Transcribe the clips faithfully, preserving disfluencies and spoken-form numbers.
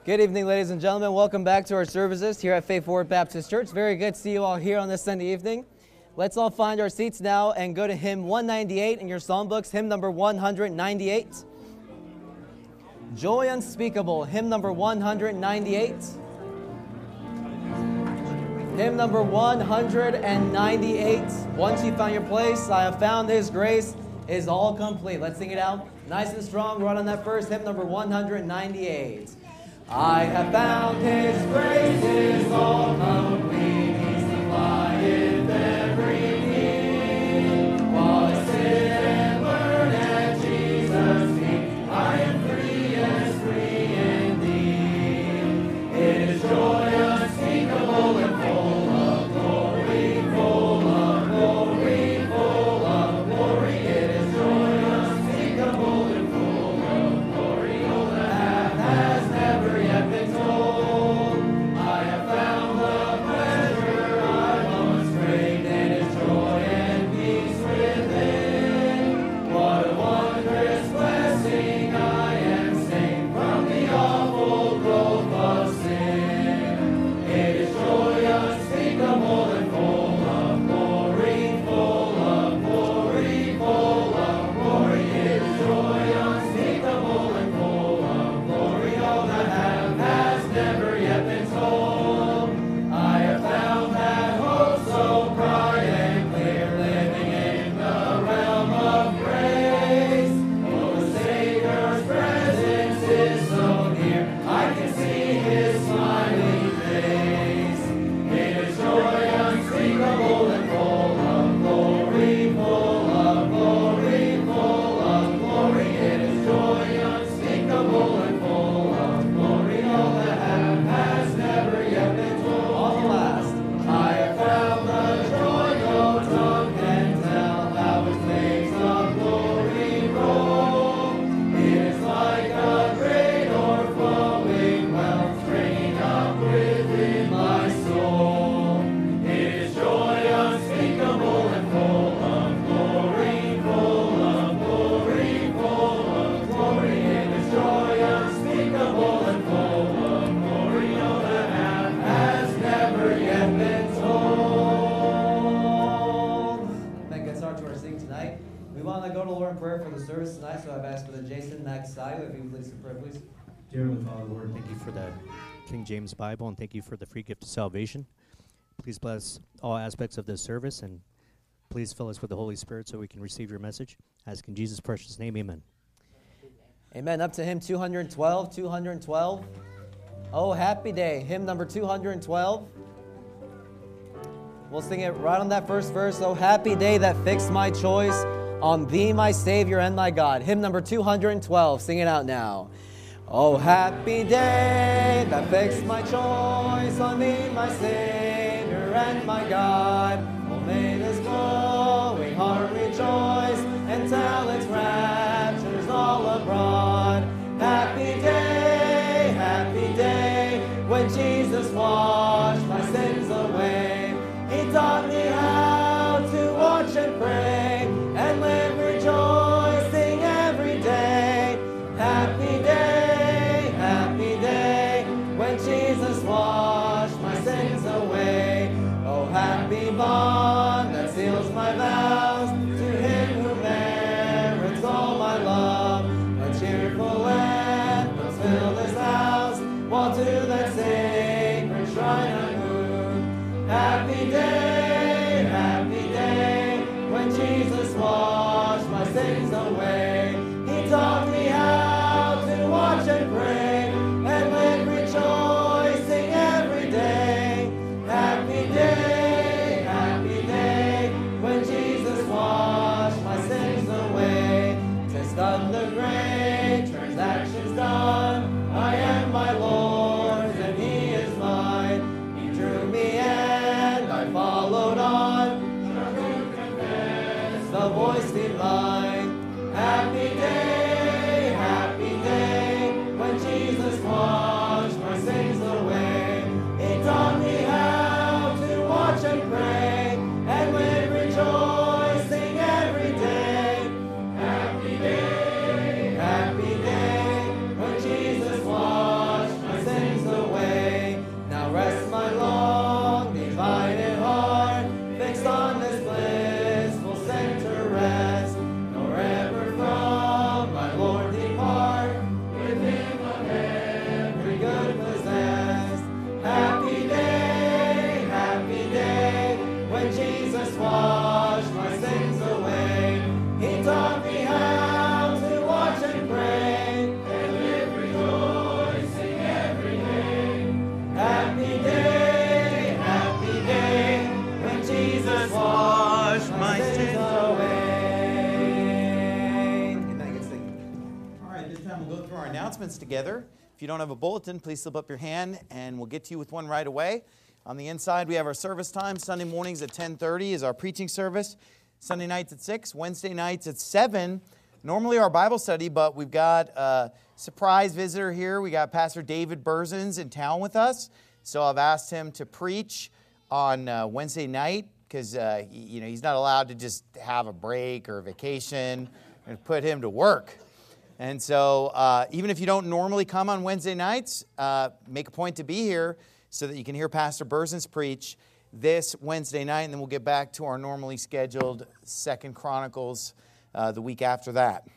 Good evening, ladies and gentlemen. Welcome back to our services here at Faith Forward Baptist Church. Very good to see you all here on this Sunday evening. Let's all find our seats now and go to hymn one ninety-eight in your song books, hymn number one ninety-eight. Joy Unspeakable, hymn number one ninety-eight. Hymn number one ninety-eight. Once you found your place, I have found His grace is all complete. Let's sing it out nice and strong right on that first hymn number one ninety-eight. I have found His grace is all complete. He supplieth every need. While I sit and learn at Jesus' feet, I am free as free indeed. It is joy unspeakable and full of glory, full of glory, full of glory. It is joy unspeakable and full of glory. Oh, the half has never yet been told. I have found the pleasure I once craved, and its joy and peace within. What a wondrous blessing I am saved from the awful growth of sin. It is joy unspeakable and full of glory, full of glory, full of glory. It is joy unspeakable and full of glory. All that have has never yet been told. I have found that hope so bright and clear, living in the realm of grace. Oh, the Savior's presence is so near, I can see His smiling face. It is joy unspeakable and full of glory, full of glory, full of glory. It is joy unspeakable and full of glory. All that have has never yet been told. On the last, I have found the joy no tongue can tell, how His waves of glory roll. It is like a great o'erflowing well, springing up within my soul. It is joy unspeakable and full of glory, full of glory, full of glory. It is joy unspeakable and full of glory. All that have has never yet been told. That gets our to our sing tonight. We want to go to the Lord in prayer for the service tonight, so I've asked for the Jason Maxai. If you would please pray, please. Dear Heavenly Father, Lord, thank you for the King James Bible, and thank you for the free gift of salvation. Please bless all aspects of this service, and please fill us with the Holy Spirit so we can receive your message. Ask in Jesus' precious name, amen. Amen. Up to hymn two twelve, two twelve. Oh, happy day. Hymn number two twelve. We'll sing it right on that first verse. Oh, happy day that fixed my choice on Thee, my Savior and my God. Hymn number two twelve. Sing it out now. Oh, happy day that fixed my choice on Thee, my Savior and my God. Oh, may this glowing heart rejoice and tell its raptures all abroad. Happy day, happy day, when Jesus washed my sins away. He taught me how to watch and pray and live rejoicing every day. Happy day, happy day, when Jesus washed my sins away. Oh, happy bond that seals my vows to Him who merits all my love. A cheerful anthems fill this house, while to that sacred shrine I move. Happy day, happy day, when Jesus washed my sins away. He taught me how to watch and pray and live rejoicing every day. Happy day, happy day, when Jesus washed my sins away. 'Tis done the great transactions done. I am my Lord's and He is mine. He drew me and I followed on. The voice divine. Happy day, happy day, when Jesus washed my sins away. He taught me how to watch and pray and live rejoicing every day. Happy day, happy day, when Jesus washed my sins announcements together. If you don't have a bulletin, please slip up your hand, and we'll get to you with one right away. On the inside, we have our service time. Sunday mornings at ten thirty is our preaching service. Sunday nights at six, Wednesday nights at seven. Normally our Bible study, but we've got a surprise visitor here. We got Pastor David Berzins in town with us. So I've asked him to preach on uh, Wednesday night because uh, you know he's not allowed to just have a break or a vacation and put him to work. And so uh, even if you don't normally come on Wednesday nights, uh, make a point to be here so that you can hear Pastor Berzins preach this Wednesday night, and then we'll get back to our normally scheduled Second Chronicles uh, the week after that.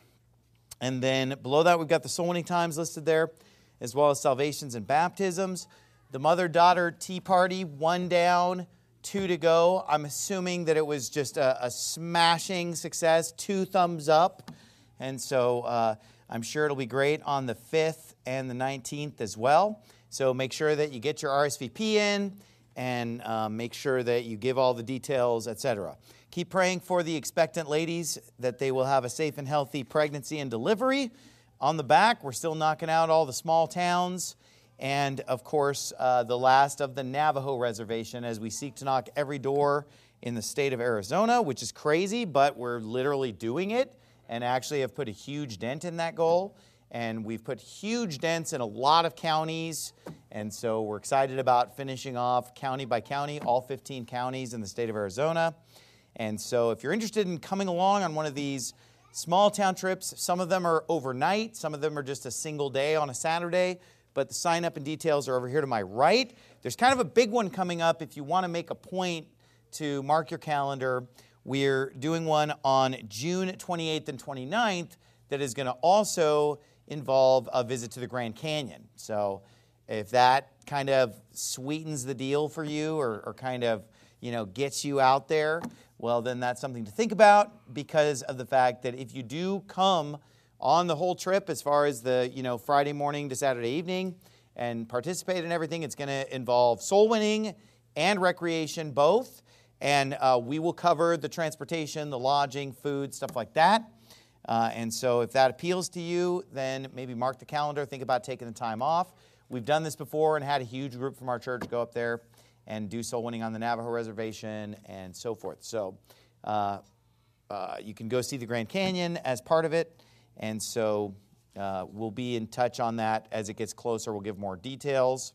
And then below that, we've got the soul winning times listed there, as well as salvations and baptisms. The mother-daughter tea party, one down, two to go. I'm assuming that it was just a, a smashing success, two thumbs up. And so uh, I'm sure it'll be great on the fifth and the nineteenth as well. So make sure that you get your R S V P in and uh, make sure that you give all the details, et cetera. Keep praying for the expectant ladies that they will have a safe and healthy pregnancy and delivery. On the back, we're still knocking out all the small towns. And, of course, uh, the last of the Navajo reservation as we seek to knock every door in the state of Arizona, which is crazy, but we're literally doing it. And actually have put a huge dent in that goal. And we've put huge dents in a lot of counties. And so we're excited about finishing off county by county, all fifteen counties in the state of Arizona. And so if you're interested in coming along on one of these small town trips, some of them are overnight, some of them are just a single day on a Saturday. But the sign up and details are over here to my right. There's kind of a big one coming up if you want to make a point to mark your calendar. We're doing one on June twenty-eighth and twenty-ninth that is going to also involve a visit to the Grand Canyon. So if that kind of sweetens the deal for you or, or kind of, you know, gets you out there, well, then that's something to think about because of the fact that if you do come on the whole trip as far as the, you know, Friday morning to Saturday evening and participate in everything, it's going to involve soul winning and recreation both. And uh, we will cover the transportation, the lodging, food, stuff like that. Uh, and so if that appeals to you, then maybe mark the calendar. Think about taking the time off. We've done this before and had a huge group from our church go up there and do soul winning on the Navajo reservation and so forth. So uh, uh, you can go see the Grand Canyon as part of it. And so uh, we'll be in touch on that as it gets closer. We'll give more details.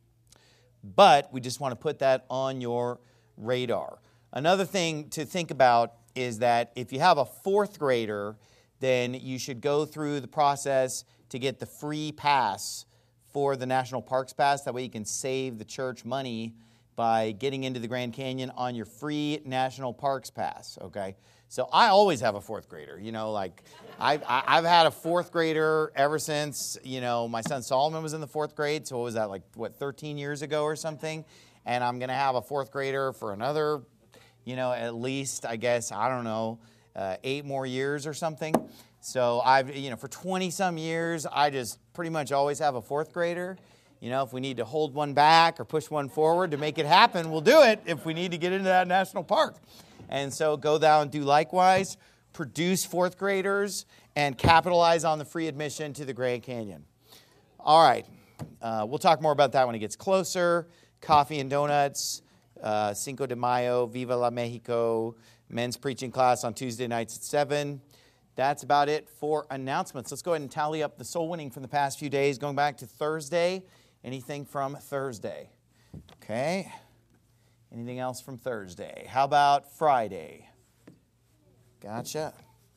But we just want to put that on your radar. Another thing to think about is that if you have a fourth grader, then you should go through the process to get the free pass for the National Parks Pass. That way you can save the church money by getting into the Grand Canyon on your free National Parks Pass, okay? So I always have a fourth grader, you know, like I've, I've had a fourth grader ever since, you know, my son Solomon was in the fourth grade. So what was that, like, what, thirteen years ago or something? And I'm going to have a fourth grader for another, you know, at least, I guess, I don't know, uh, eight more years or something. So I've, you know, for twenty-some years, I just pretty much always have a fourth grader. You know, if we need to hold one back or push one forward to make it happen, we'll do it if we need to get into that national park. And so go down and do likewise, produce fourth graders, and capitalize on the free admission to the Grand Canyon. All right, uh, we'll talk more about that when it gets closer. Coffee and donuts, uh, Cinco de Mayo, Viva la Mexico, men's preaching class on Tuesday nights at seven. That's about it for announcements. Let's go ahead and tally up the soul winning from the past few days. Going back to Thursday, anything from Thursday? Okay. Anything else from Thursday? How about Friday? Gotcha.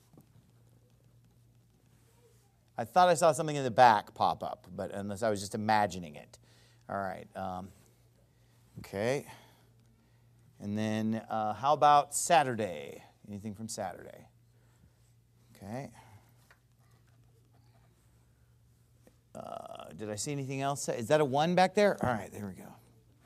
I thought I saw something in the back pop up, but unless I was just imagining it. All right. Um, okay. And then uh, how about Saturday? Anything from Saturday? Okay. Uh, did I see anything else? Is that a one back there? All right, there we go.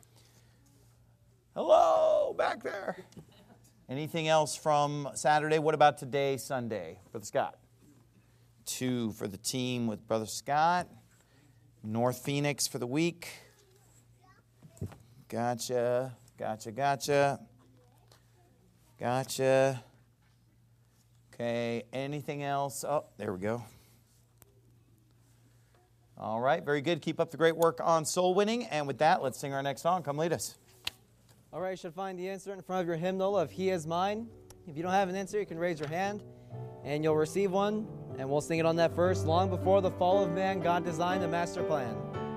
Hello, back there. Anything else from Saturday? What about today, Sunday, Brother Scott? Two for the team with Brother Scott. North Phoenix for the week. Gotcha, gotcha, gotcha. Gotcha. Okay, anything else? Oh, there we go. All right, very good. Keep up the great work on soul winning. And with that, let's sing our next song. Come lead us. All right, you should find the insert in front of your hymnal of He Is Mine. If you don't have an insert, you can raise your hand, and you'll receive one, and we'll sing it on that verse. Long before the fall of man, God designed a master plan.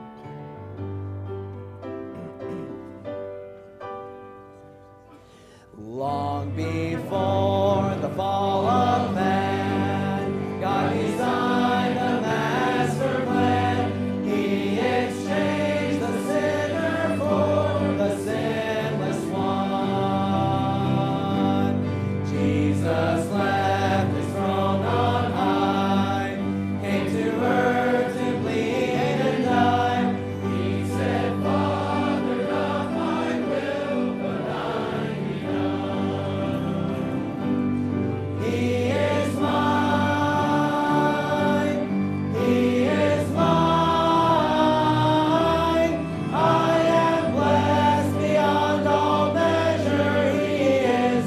Long before the fall of man, God designed a master plan. He exchanged the sinner for the sinless one. Jesus left his throne on high, came to earth to bleed and die. He said, Father, not my will, but thine be done. He is mine, He is mine. I am blessed beyond all measure, He is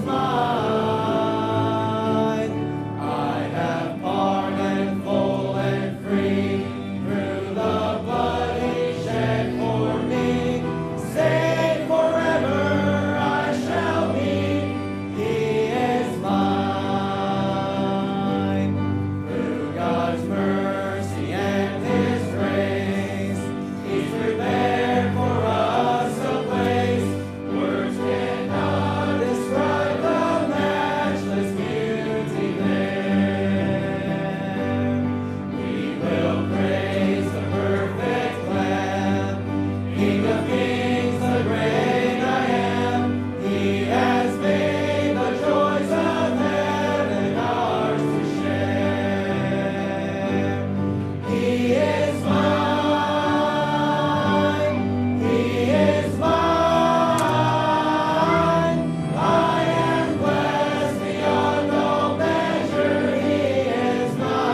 mine. I have pardon full and free through the blood He shed for me. Saved forever I shall be. He is mine. Through God's mercy and His grace, He's prepared for us a place. Words cannot describe the matchless beauty there. We will praise the perfect Lamb, King of kings, the great I am. He has made the joys of heaven ours to share. He is mine, He is mine. I am blessed beyond all measure, He is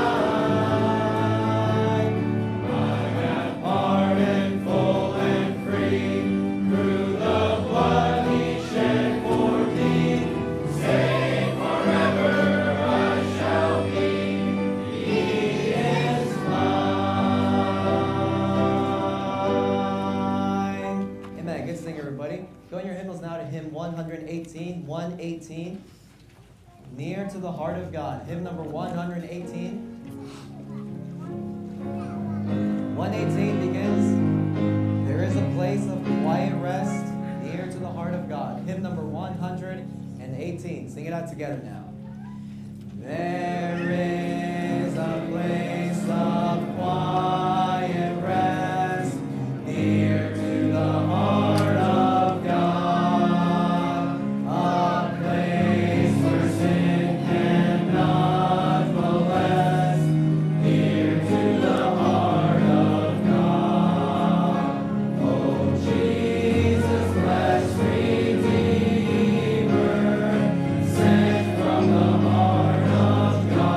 mine. I have pardon full and free through the blood He shed for me. Saved forever I shall be. He is mine. Amen. Good sing, everybody. Go in your hymnals now to hymn one eighteen, one eighteen. Near to the heart of God. Hymn number one eighteen. one eighteen begins, there is a place of quiet rest near to the heart of God. Hymn number one eighteen. Sing it out together now. There is a place of quiet rest near to the heart of God, a place where sin cannot molest, near to the heart of God. Oh, Jesus, blessed Redeemer, sent from the heart of God.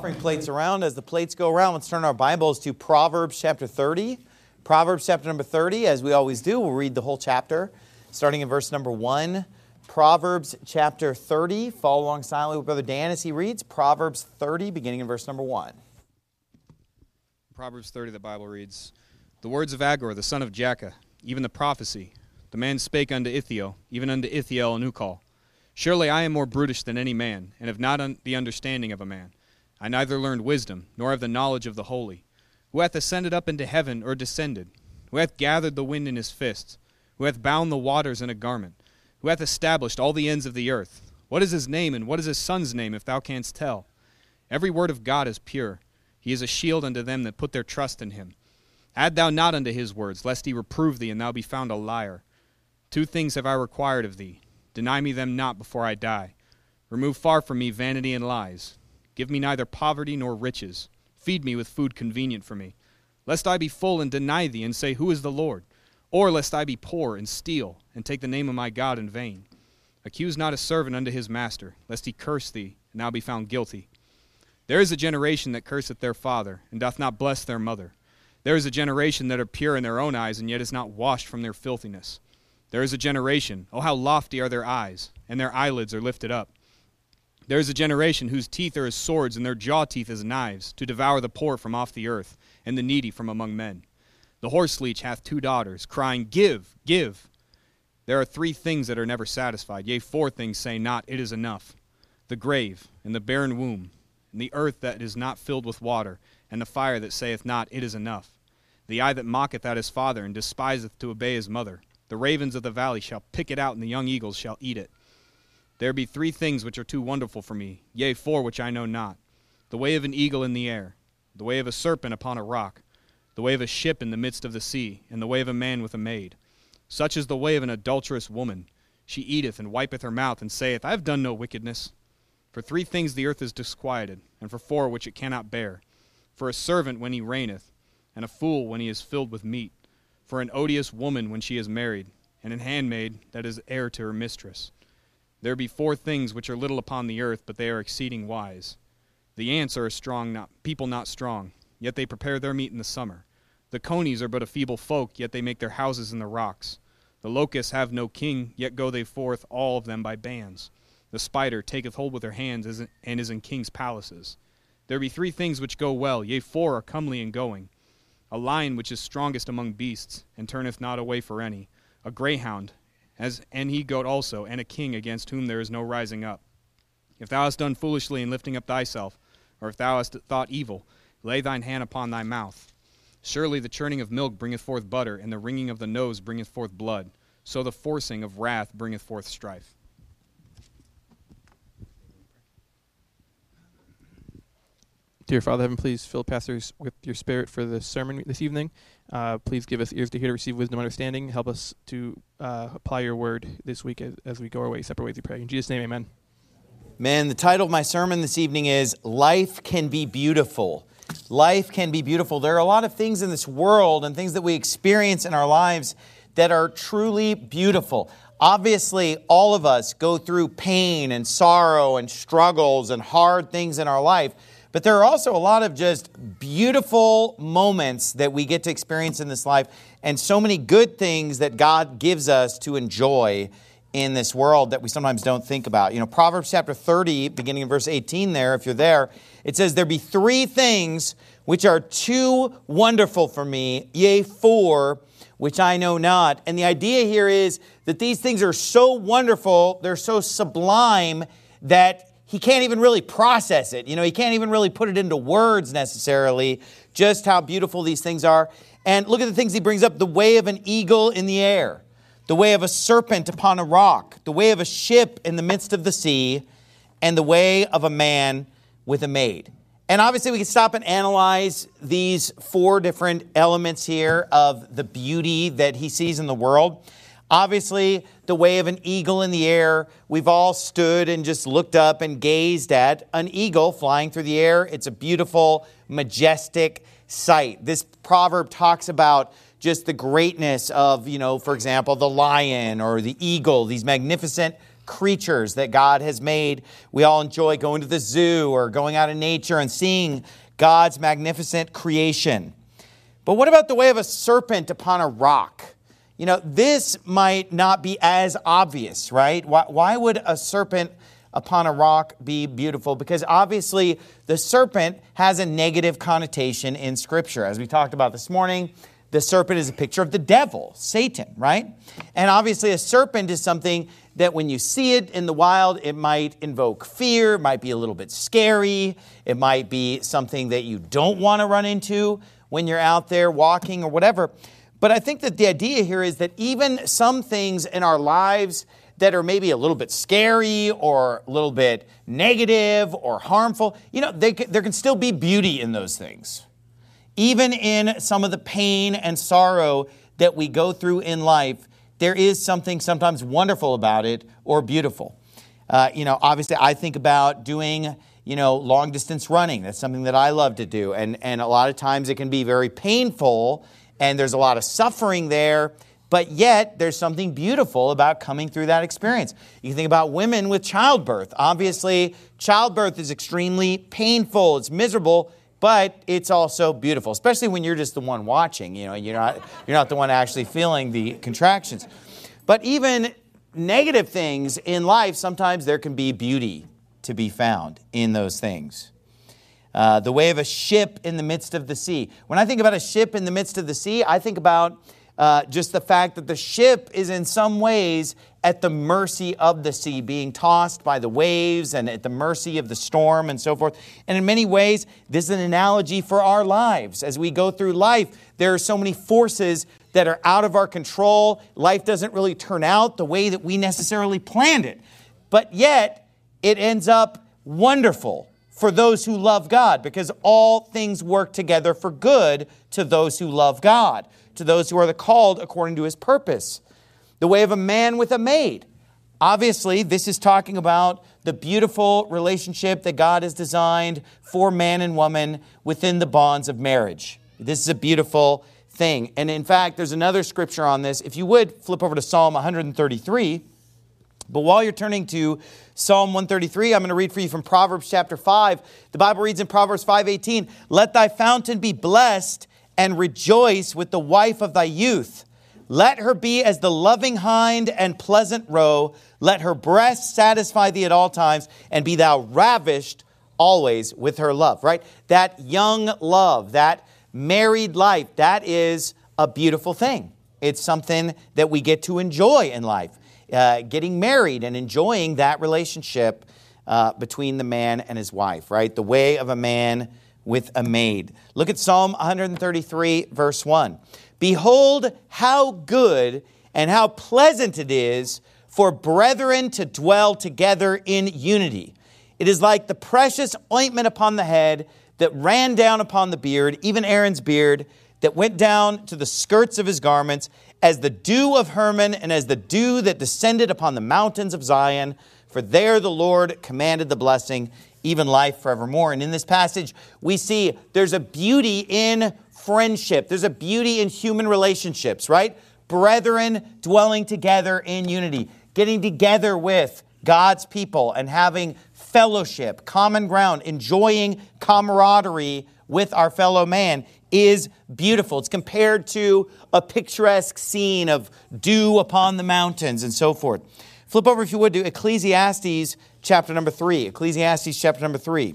offering plates around. As the plates go around, let's turn our Bibles to Proverbs chapter thirty. Proverbs chapter number thirty, as we always do, we'll read the whole chapter, starting in verse number one. Proverbs chapter thirty. Follow along silently with Brother Dan as he reads. Proverbs thirty, beginning in verse number one. Proverbs thirty, the Bible reads, "The words of Agur, the son of Jakeh, even the prophecy. The man spake unto Ithiel, even unto Ithiel and Ukal. Surely I am more brutish than any man, and have not un- the understanding of a man. I neither learned wisdom, nor have the knowledge of the holy. Who hath ascended up into heaven, or descended? Who hath gathered the wind in his fists? Who hath bound the waters in a garment? Who hath established all the ends of the earth? What is his name, and what is his son's name, if thou canst tell? Every word of God is pure. He is a shield unto them that put their trust in him. Add thou not unto his words, lest he reprove thee, and thou be found a liar. Two things have I required of thee. Deny me them not before I die. Remove far from me vanity and lies. Give me neither poverty nor riches. Feed me with food convenient for me. Lest I be full and deny thee, and say, Who is the Lord? Or lest I be poor and steal, and take the name of my God in vain. Accuse not a servant unto his master, lest he curse thee, and thou be found guilty. There is a generation that curseth their father, and doth not bless their mother. There is a generation that are pure in their own eyes, and yet is not washed from their filthiness. There is a generation, oh how lofty are their eyes, and their eyelids are lifted up. There is a generation whose teeth are as swords, and their jaw teeth as knives, to devour the poor from off the earth, and the needy from among men. The horseleech hath two daughters, crying, Give, give. There are three things that are never satisfied, yea, four things say not, It is enough. The grave, and the barren womb, and the earth that is not filled with water, and the fire that saith not, It is enough. The eye that mocketh at his father, and despiseth to obey his mother. The ravens of the valley shall pick it out, and the young eagles shall eat it. There be three things which are too wonderful for me, yea, four which I know not. The way of an eagle in the air, the way of a serpent upon a rock, the way of a ship in the midst of the sea, and the way of a man with a maid. Such is the way of an adulterous woman. She eateth and wipeth her mouth, and saith, I have done no wickedness. For three things the earth is disquieted, and for four which it cannot bear. For a servant when he reigneth, and a fool when he is filled with meat. For an odious woman when she is married, and an handmaid that is heir to her mistress. There be four things which are little upon the earth, but they are exceeding wise. The ants are a strong not, people not strong, yet they prepare their meat in the summer. The conies are but a feeble folk, yet they make their houses in the rocks. The locusts have no king, yet go they forth all of them by bands. The spider taketh hold with her hands and is in kings' palaces. There be three things which go well, yea, four are comely in going. A lion which is strongest among beasts, and turneth not away for any. A greyhound, as an he-goat also, and a king against whom there is no rising up. If thou hast done foolishly in lifting up thyself, or if thou hast thought evil, lay thine hand upon thy mouth. Surely the churning of milk bringeth forth butter, and the wringing of the nose bringeth forth blood. So the forcing of wrath bringeth forth strife. Dear Father Heaven, please fill pastors with your spirit for the sermon this evening. Uh, please give us ears to hear, to receive wisdom and understanding. Help us to uh, apply your word this week as, as we go our way, separate ways we pray. In Jesus' name, amen. Man, the title of my sermon this evening is Life Can Be Beautiful. Life can be beautiful. There are a lot of things in this world and things that we experience in our lives that are truly beautiful. Obviously, all of us go through pain and sorrow and struggles and hard things in our life. But there are also a lot of just beautiful moments that we get to experience in this life, and so many good things that God gives us to enjoy in this world that we sometimes don't think about. You know, Proverbs chapter thirty, beginning in verse eighteen there, if you're there, it says, There be three things which are too wonderful for me, yea, four which I know not. And the idea here is that these things are so wonderful, they're so sublime that he can't even really process it. You know, he can't even really put it into words necessarily, just how beautiful these things are. And look at the things he brings up. The way of an eagle in the air, the way of a serpent upon a rock, the way of a ship in the midst of the sea, and the way of a man with a maid. And obviously we can stop and analyze these four different elements here of the beauty that he sees in the world. Obviously, the way of an eagle in the air, we've all stood and just looked up and gazed at an eagle flying through the air. It's a beautiful, majestic sight. This proverb talks about just the greatness of, you know, for example, the lion or the eagle, these magnificent creatures that God has made. We all enjoy going to the zoo or going out in nature and seeing God's magnificent creation. But what about the way of a serpent upon a rock? You know, this might not be as obvious, right? Why, why would a serpent upon a rock be beautiful? Because obviously the serpent has a negative connotation in Scripture. As we talked about this morning, the serpent is a picture of the devil, Satan, right? And obviously a serpent is something that when you see it in the wild, it might invoke fear, it might be a little bit scary, it might be something that you don't want to run into when you're out there walking or whatever. But I think that the idea here is that even some things in our lives that are maybe a little bit scary or a little bit negative or harmful, you know, they, there can still be beauty in those things. Even in some of the pain and sorrow that we go through in life, there is something sometimes wonderful about it or beautiful. Uh, you know, obviously I think about doing, you know, long distance running. That's something that I love to do. And, and a lot of times it can be very painful and there's a lot of suffering there, but yet there's something beautiful about coming through that experience. You think about women with childbirth. Obviously, childbirth is extremely painful. It's miserable, but it's also beautiful, especially when you're just the one watching. You know, you're not you're not the one actually feeling the contractions. But even negative things in life, sometimes there can be beauty to be found in those things. Uh, the way of a ship in the midst of the sea. When I think about a ship in the midst of the sea, I think about uh, just the fact that the ship is in some ways at the mercy of the sea, being tossed by the waves and at the mercy of the storm and so forth. And in many ways, this is an analogy for our lives. As we go through life, there are so many forces that are out of our control. Life doesn't really turn out the way that we necessarily planned it. But yet, it ends up wonderful for those who love God, because all things work together for good to those who love God, to those who are the called according to His purpose. The way of a man with a maid. Obviously, this is talking about the beautiful relationship that God has designed for man and woman within the bonds of marriage. This is a beautiful thing. And in fact, there's another scripture on this. If you would, flip over to Psalm one thirty-three. But while you're turning to Psalm one thirty-three, I'm going to read for you from Proverbs chapter five. The Bible reads in Proverbs five eighteen, "Let thy fountain be blessed, and rejoice with the wife of thy youth. Let her be as the loving hind and pleasant roe. Let her breast satisfy thee at all times, and be thou ravished always with her love." Right? That young love, that married life, that is a beautiful thing. It's something that we get to enjoy in life. Uh, getting married and enjoying that relationship uh, between the man and his wife, right? The way of a man with a maid. Look at Psalm one thirty-three, verse one. "Behold, how good and how pleasant it is for brethren to dwell together in unity. It is like the precious ointment upon the head that ran down upon the beard, even Aaron's beard, that went down to the skirts of his garments, as the dew of Hermon, and as the dew that descended upon the mountains of Zion. For there the Lord commanded the blessing, even life forevermore." And in this passage, we see there's a beauty in friendship. There's a beauty in human relationships, right? Brethren dwelling together in unity, getting together with God's people and having fellowship, common ground, enjoying camaraderie with our fellow man is beautiful. It's compared to a picturesque scene of dew upon the mountains and so forth. Flip over, if you would, to Ecclesiastes chapter number three. Ecclesiastes chapter number three.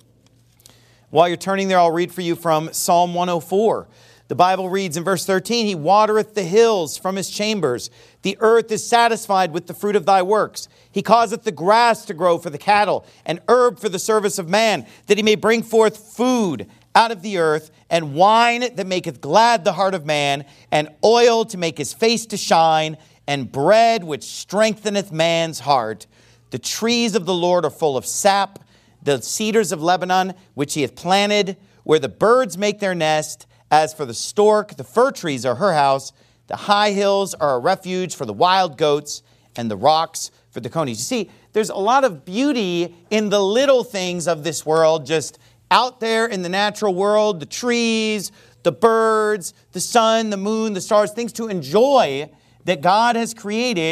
While you're turning there, I'll read for you from Psalm one oh four. The Bible reads in verse thirteen, "He watereth the hills from his chambers. The earth is satisfied with the fruit of thy works. He causeth the grass to grow for the cattle, and herb for the service of man, that he may bring forth food out of the earth, and wine that maketh glad the heart of man, and oil to make his face to shine, and bread which strengtheneth man's heart. The trees of the Lord are full of sap, the cedars of Lebanon, which he hath planted, where the birds make their nest. As for the stork, the fir trees are her house. The high hills are a refuge for the wild goats, and the rocks for the conies." You see, there's a lot of beauty in the little things of this world, just out there in the natural world, the trees, the birds, the sun, the moon, the stars, things to enjoy that God has created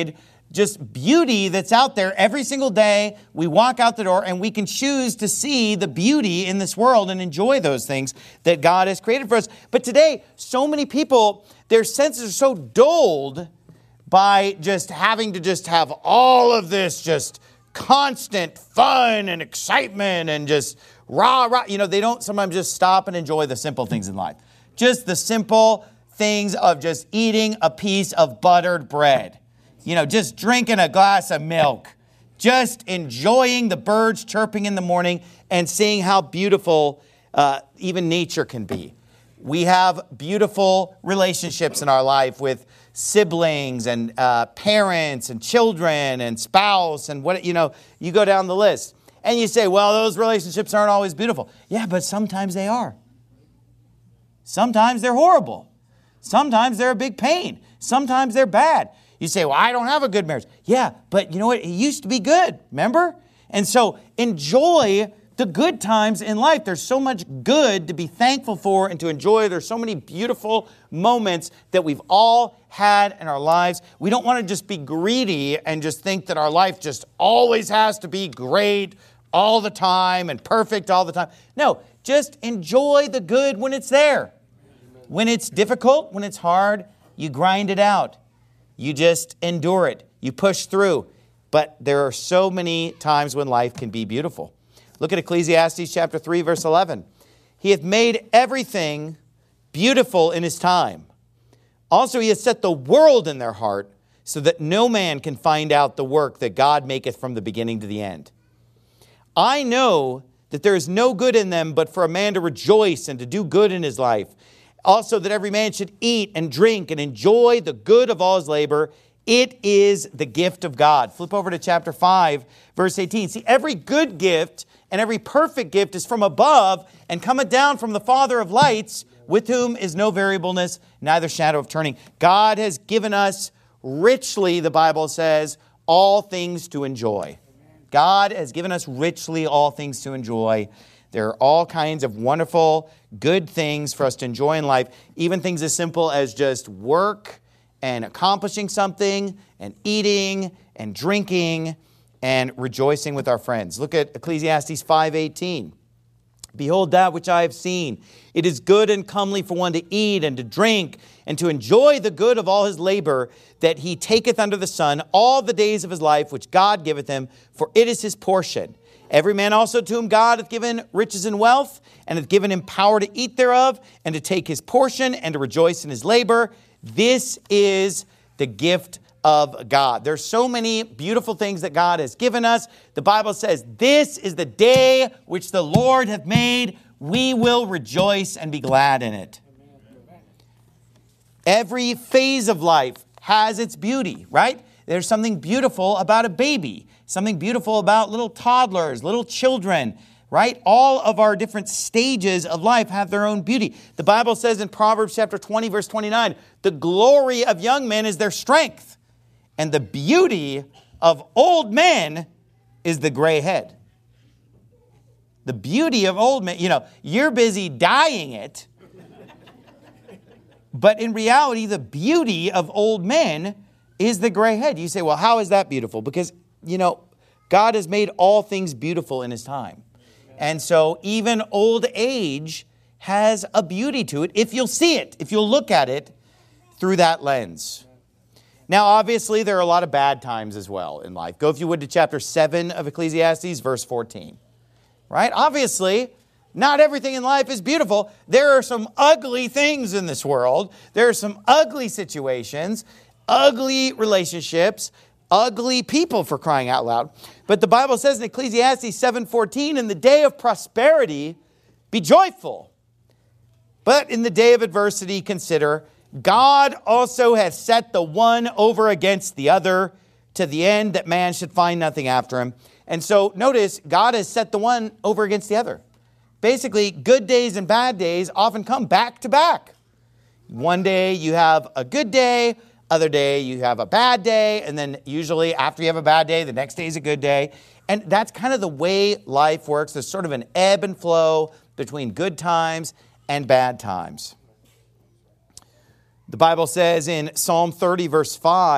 just beauty that's out there every single day. We walk out the door and we can choose to see the beauty in this world and enjoy those things that God has created for us. But today, so many people, their senses are so dulled by just having to just have all of this just constant fun and excitement and just rah, rah. You know, they don't sometimes just stop and enjoy the simple things in life. Just the simple things of just eating a piece of buttered bread. You know, just drinking a glass of milk, just enjoying the birds chirping in the morning and seeing how beautiful uh, even nature can be. We have beautiful relationships in our life with siblings and uh, parents and children and spouse and what, you know, you go down the list and you say, well, those relationships aren't always beautiful. Yeah, but sometimes they are. Sometimes they're horrible. Sometimes they're a big pain. Sometimes they're bad. You say, well, I don't have a good marriage. Yeah, but you know what? It used to be good, remember? And so enjoy the good times in life. There's so much good to be thankful for and to enjoy. There's so many beautiful moments that we've all had in our lives. We don't want to just be greedy and just think that our life just always has to be great all the time and perfect all the time. No, just enjoy the good when it's there. When it's difficult, when it's hard, you grind it out. You just endure it. You push through. But there are so many times when life can be beautiful. Look at Ecclesiastes chapter three, verse eleven. He hath made everything beautiful in his time. Also he hath set the world in their heart, so that no man can find out the work that God maketh from the beginning to the end. I know that there is no good in them but for a man to rejoice and to do good in his life. Also that every man should eat and drink and enjoy the good of all his labor. It is the gift of God. Flip over to chapter five, verse eighteen. See, every good gift and every perfect gift is from above and cometh down from the Father of lights, with whom is no variableness, neither shadow of turning. God has given us richly, the Bible says, all things to enjoy. God has given us richly all things to enjoy. There are all kinds of wonderful, good things for us to enjoy in life, even things as simple as just work and accomplishing something and eating and drinking and rejoicing with our friends. Look at Ecclesiastes five eighteen. Behold that which I have seen. It is good and comely for one to eat and to drink and to enjoy the good of all his labor that he taketh under the sun all the days of his life, which God giveth him, for it is his portion. Every man also to whom God hath given riches and wealth, and hath given him power to eat thereof, and to take his portion, and to rejoice in his labor. This is the gift of God. There's so many beautiful things that God has given us. The Bible says, this is the day which the Lord hath made. We will rejoice and be glad in it. Every phase of life has its beauty, right? There's something beautiful about a baby. Something beautiful about little toddlers, little children, right? All of our different stages of life have their own beauty. The Bible says in Proverbs chapter twenty, verse twenty-nine, the glory of young men is their strength, and the beauty of old men is the gray head. The beauty of old men, you know, you're busy dyeing it, but in reality, the beauty of old men is the gray head. You say, well, how is that beautiful? Because you know, God has made all things beautiful in his time. And so even old age has a beauty to it if you'll see it, if you'll look at it through that lens. Now, obviously, there are a lot of bad times as well in life. Go, if you would, to chapter seven of Ecclesiastes, verse fourteen. Right? Obviously, not everything in life is beautiful. There are some ugly things in this world. There are some ugly situations, ugly relationships, ugly people, for crying out loud. But the Bible says in Ecclesiastes seven fourteen, in the day of prosperity, be joyful. But in the day of adversity, consider, God also hath set the one over against the other, to the end that man should find nothing after him. And so notice, God has set the one over against the other. Basically, good days and bad days often come back to back. One day you have a good day, other day you have a bad day, and then usually after you have a bad day, the next day is a good day. And that's kind of the way life works. There's sort of an ebb and flow between good times and bad times. The Bible says in Psalm thirty, verse five,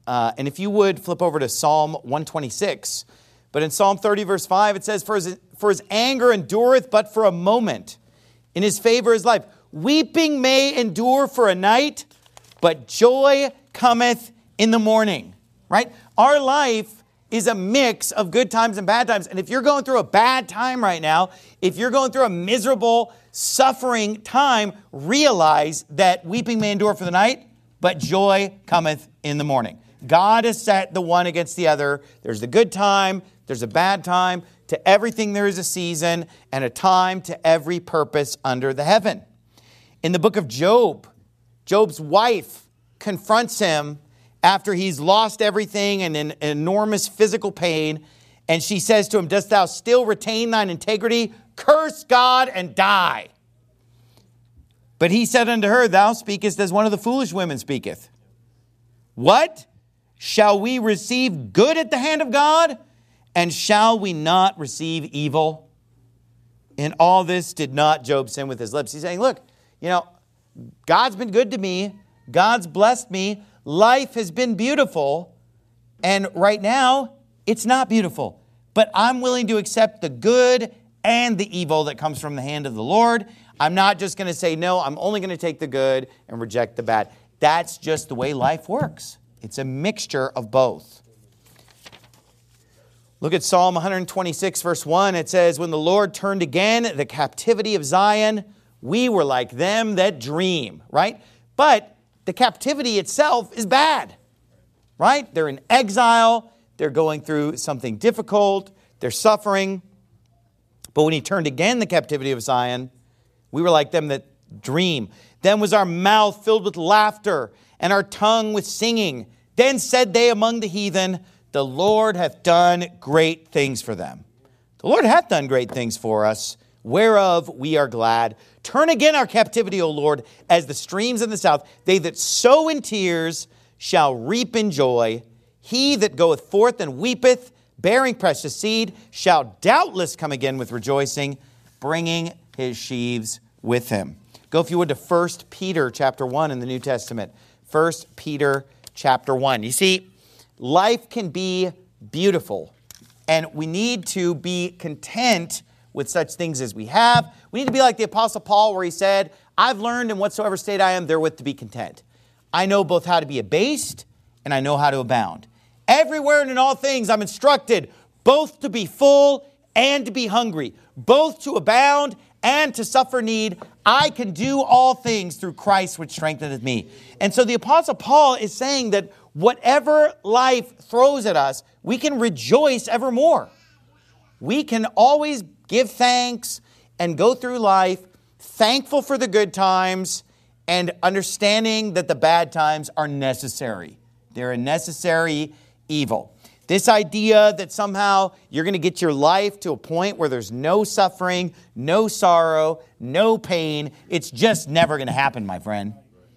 Uh, and if you would flip over to Psalm one twenty-six. But in Psalm thirty, verse five, it says, for his, for his anger endureth but for a moment. In his favor is life. Weeping may endure for a night, but joy cometh in the morning. Right? Our life is a mix of good times and bad times. And if you're going through a bad time right now, if you're going through a miserable, suffering time, realize that weeping may endure for the night, but joy cometh in the morning. God has set the one against the other. There's the good time, there's a bad time. To everything there is a season, and a time to every purpose under the heaven. In the book of Job, Job's wife confronts him after he's lost everything and in enormous physical pain. And she says to him, dost thou still retain thine integrity? Curse God and die. But he said unto her, thou speakest as one of the foolish women speaketh. What? Shall we receive good at the hand of God? And shall we not receive evil? In all this did not Job sin with his lips. He's saying, look, you know, God's been good to me. God's blessed me. Life has been beautiful. And right now, it's not beautiful. But I'm willing to accept the good and the evil that comes from the hand of the Lord. I'm not just going to say, no, I'm only going to take the good and reject the bad. That's just the way life works. It's a mixture of both. Look at Psalm one twenty-six, verse one. It says, when the Lord turned again the captivity of Zion, we were like them that dream, right? But the captivity itself is bad, right? They're in exile. They're going through something difficult. They're suffering. But when he turned again the captivity of Zion, we were like them that dream. Then was our mouth filled with laughter and our tongue with singing. Then said they among the heathen, the Lord hath done great things for them. The Lord hath done great things for us, whereof we are glad. Turn again our captivity, O Lord, as the streams in the south. They that sow in tears shall reap in joy. He that goeth forth and weepeth, bearing precious seed, shall doubtless come again with rejoicing, bringing his sheaves with him. Go, if you would, to First Peter chapter one in the New Testament. First Peter chapter one. You see, life can be beautiful, and we need to be content with such things as we have. We need to be like the Apostle Paul, where he said, I've learned in whatsoever state I am therewith to be content. I know both how to be abased, and I know how to abound. Everywhere and in all things I'm instructed, both to be full and to be hungry, both to abound and to suffer need. I can do all things through Christ which strengtheneth me. And so the Apostle Paul is saying that whatever life throws at us, we can rejoice evermore. We can always give thanks and go through life thankful for the good times and understanding that the bad times are necessary. They're a necessary evil. This idea that somehow you're going to get your life to a point where there's no suffering, no sorrow, no pain, it's just never going to happen, my friend.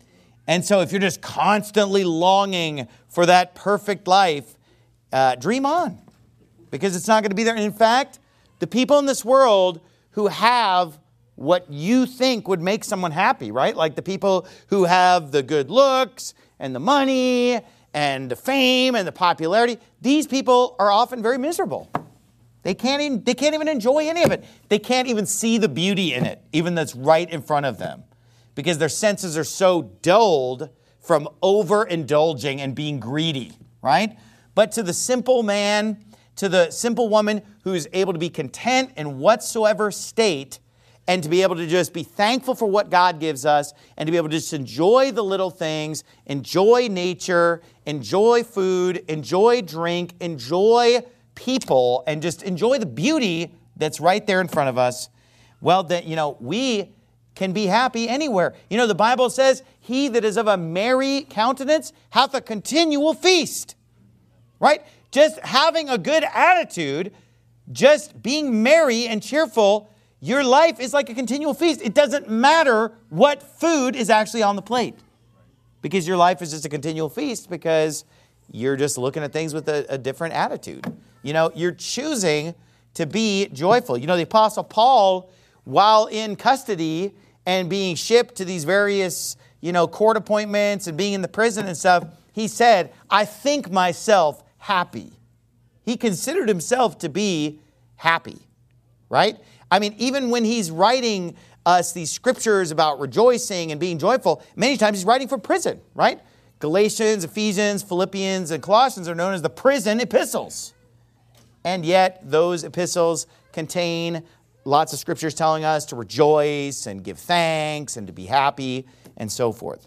And so if you're just constantly longing for that perfect life, uh, dream on, because it's not going to be there. And in fact, the people in this world who have what you think would make someone happy, right? Like the people who have the good looks and the money and the fame and the popularity, these people are often very miserable. They can't even, they can't even enjoy any of it. They can't even see the beauty in it, even that's right in front of them, because their senses are so dulled from overindulging and being greedy, right? But to the simple man, to the simple woman who is able to be content in whatsoever state, and to be able to just be thankful for what God gives us, and to be able to just enjoy the little things, enjoy nature, enjoy food, enjoy drink, enjoy people, and just enjoy the beauty that's right there in front of us, well, then, you know, we can be happy anywhere. You know, the Bible says, he that is of a merry countenance hath a continual feast, right? Just having a good attitude, just being merry and cheerful, your life is like a continual feast. It doesn't matter what food is actually on the plate, because your life is just a continual feast, because you're just looking at things with a, a different attitude. You know, you're choosing to be joyful. You know, the Apostle Paul, while in custody and being shipped to these various, you know, court appointments and being in the prison and stuff, he said, I think myself happy. He considered himself to be happy, right? I mean, even when he's writing us these scriptures about rejoicing and being joyful, many times he's writing from prison, right? Galatians, Ephesians, Philippians, and Colossians are known as the prison epistles. And yet those epistles contain lots of scriptures telling us to rejoice and give thanks and to be happy and so forth.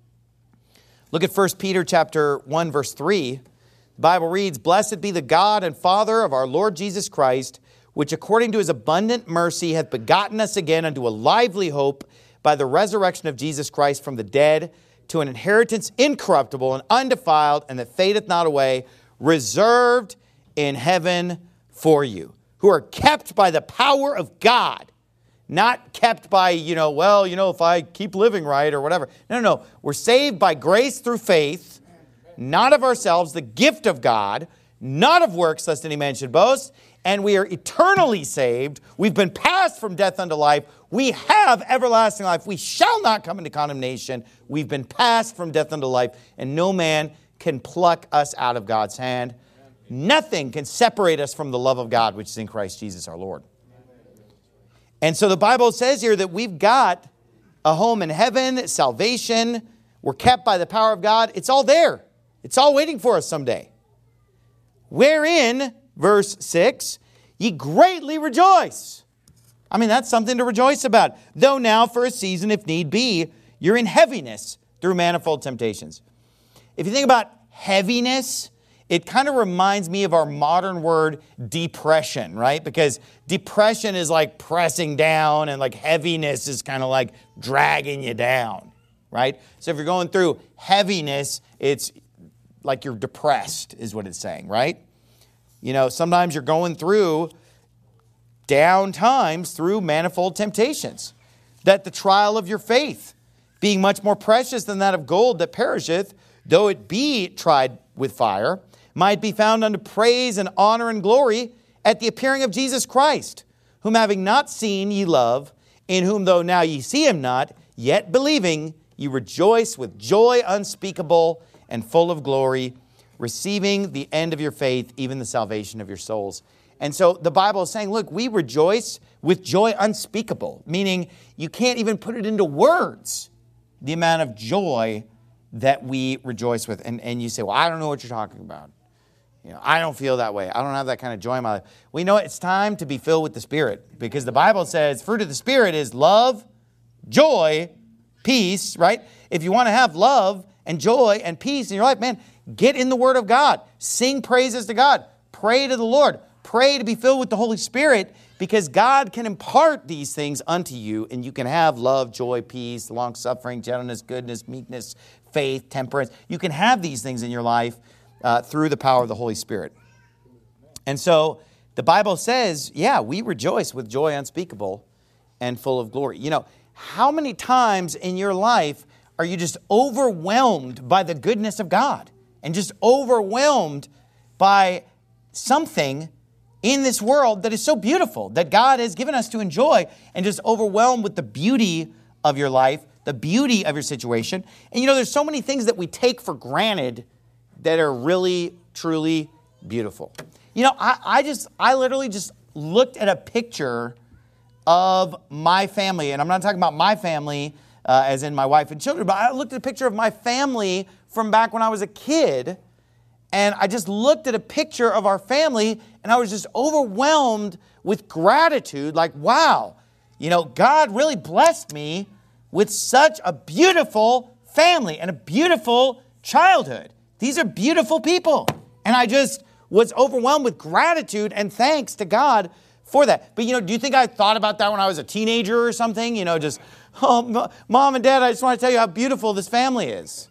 Look at First Peter chapter one, verse three. The Bible reads, Blessed be the God and Father of our Lord Jesus Christ, which according to his abundant mercy hath begotten us again unto a lively hope by the resurrection of Jesus Christ from the dead, to an inheritance incorruptible and undefiled, and that fadeth not away, reserved in heaven for you, who are kept by the power of God, not kept by, you know, well, you know, if I keep living right or whatever. No, no, no. We're saved by grace through faith, not of ourselves, the gift of God, not of works, lest any man should boast. And we are eternally saved. We've been passed from death unto life. We have everlasting life. We shall not come into condemnation. We've been passed from death unto life, and no man can pluck us out of God's hand. Nothing can separate us from the love of God, which is in Christ Jesus our Lord. And so the Bible says here that we've got a home in heaven, salvation. We're kept by the power of God. It's all there. It's all waiting for us someday. Wherein, verse six, ye greatly rejoice. I mean, that's something to rejoice about. Though now for a season, if need be, you're in heaviness through manifold temptations. If you think about heaviness, it kind of reminds me of our modern word depression, right? Because depression is like pressing down, and like heaviness is kind of like dragging you down, right? So if you're going through heaviness, it's like you're depressed is what it's saying, right? You know, sometimes you're going through down times through manifold temptations. That the trial of your faith, being much more precious than that of gold that perisheth, though it be tried with fire, might be found unto praise and honor and glory at the appearing of Jesus Christ, whom having not seen ye love, in whom though now ye see him not, yet believing ye rejoice with joy unspeakable and full of glory, receiving the end of your faith, even the salvation of your souls. And so the Bible is saying, look, we rejoice with joy unspeakable, meaning you can't even put it into words, the amount of joy that we rejoice with. And, and you say, well, I don't know what you're talking about. You know, I don't feel that way. I don't have that kind of joy in my life. We know it's time to be filled with the Spirit, because the Bible says fruit of the Spirit is love, joy, peace, right? If you want to have love and joy and peace in your life, man, get in the Word of God. Sing praises to God. Pray to the Lord. Pray to be filled with the Holy Spirit, because God can impart these things unto you, and you can have love, joy, peace, long-suffering, gentleness, goodness, meekness, faith, temperance. You can have these things in your life uh, through the power of the Holy Spirit. And so the Bible says, yeah, we rejoice with joy unspeakable and full of glory. You know, how many times in your life are you just overwhelmed by the goodness of God and just overwhelmed by something in this world that is so beautiful that God has given us to enjoy, and just overwhelmed with the beauty of your life, the beauty of your situation? And you know, there's so many things that we take for granted that are really, truly beautiful. You know, I, I just, I literally just looked at a picture of my family, and I'm not talking about my family uh, as in my wife and children, but I looked at a picture of my family from back when I was a kid. And I just looked at a picture of our family, and I was just overwhelmed with gratitude. Like, wow, you know, God really blessed me with such a beautiful family and a beautiful childhood. These are beautiful people. And I just was overwhelmed with gratitude and thanks to God for that. But, you know, do you think I thought about that when I was a teenager or something? You know, just, oh, Mom and Dad, I just want to tell you how beautiful this family is.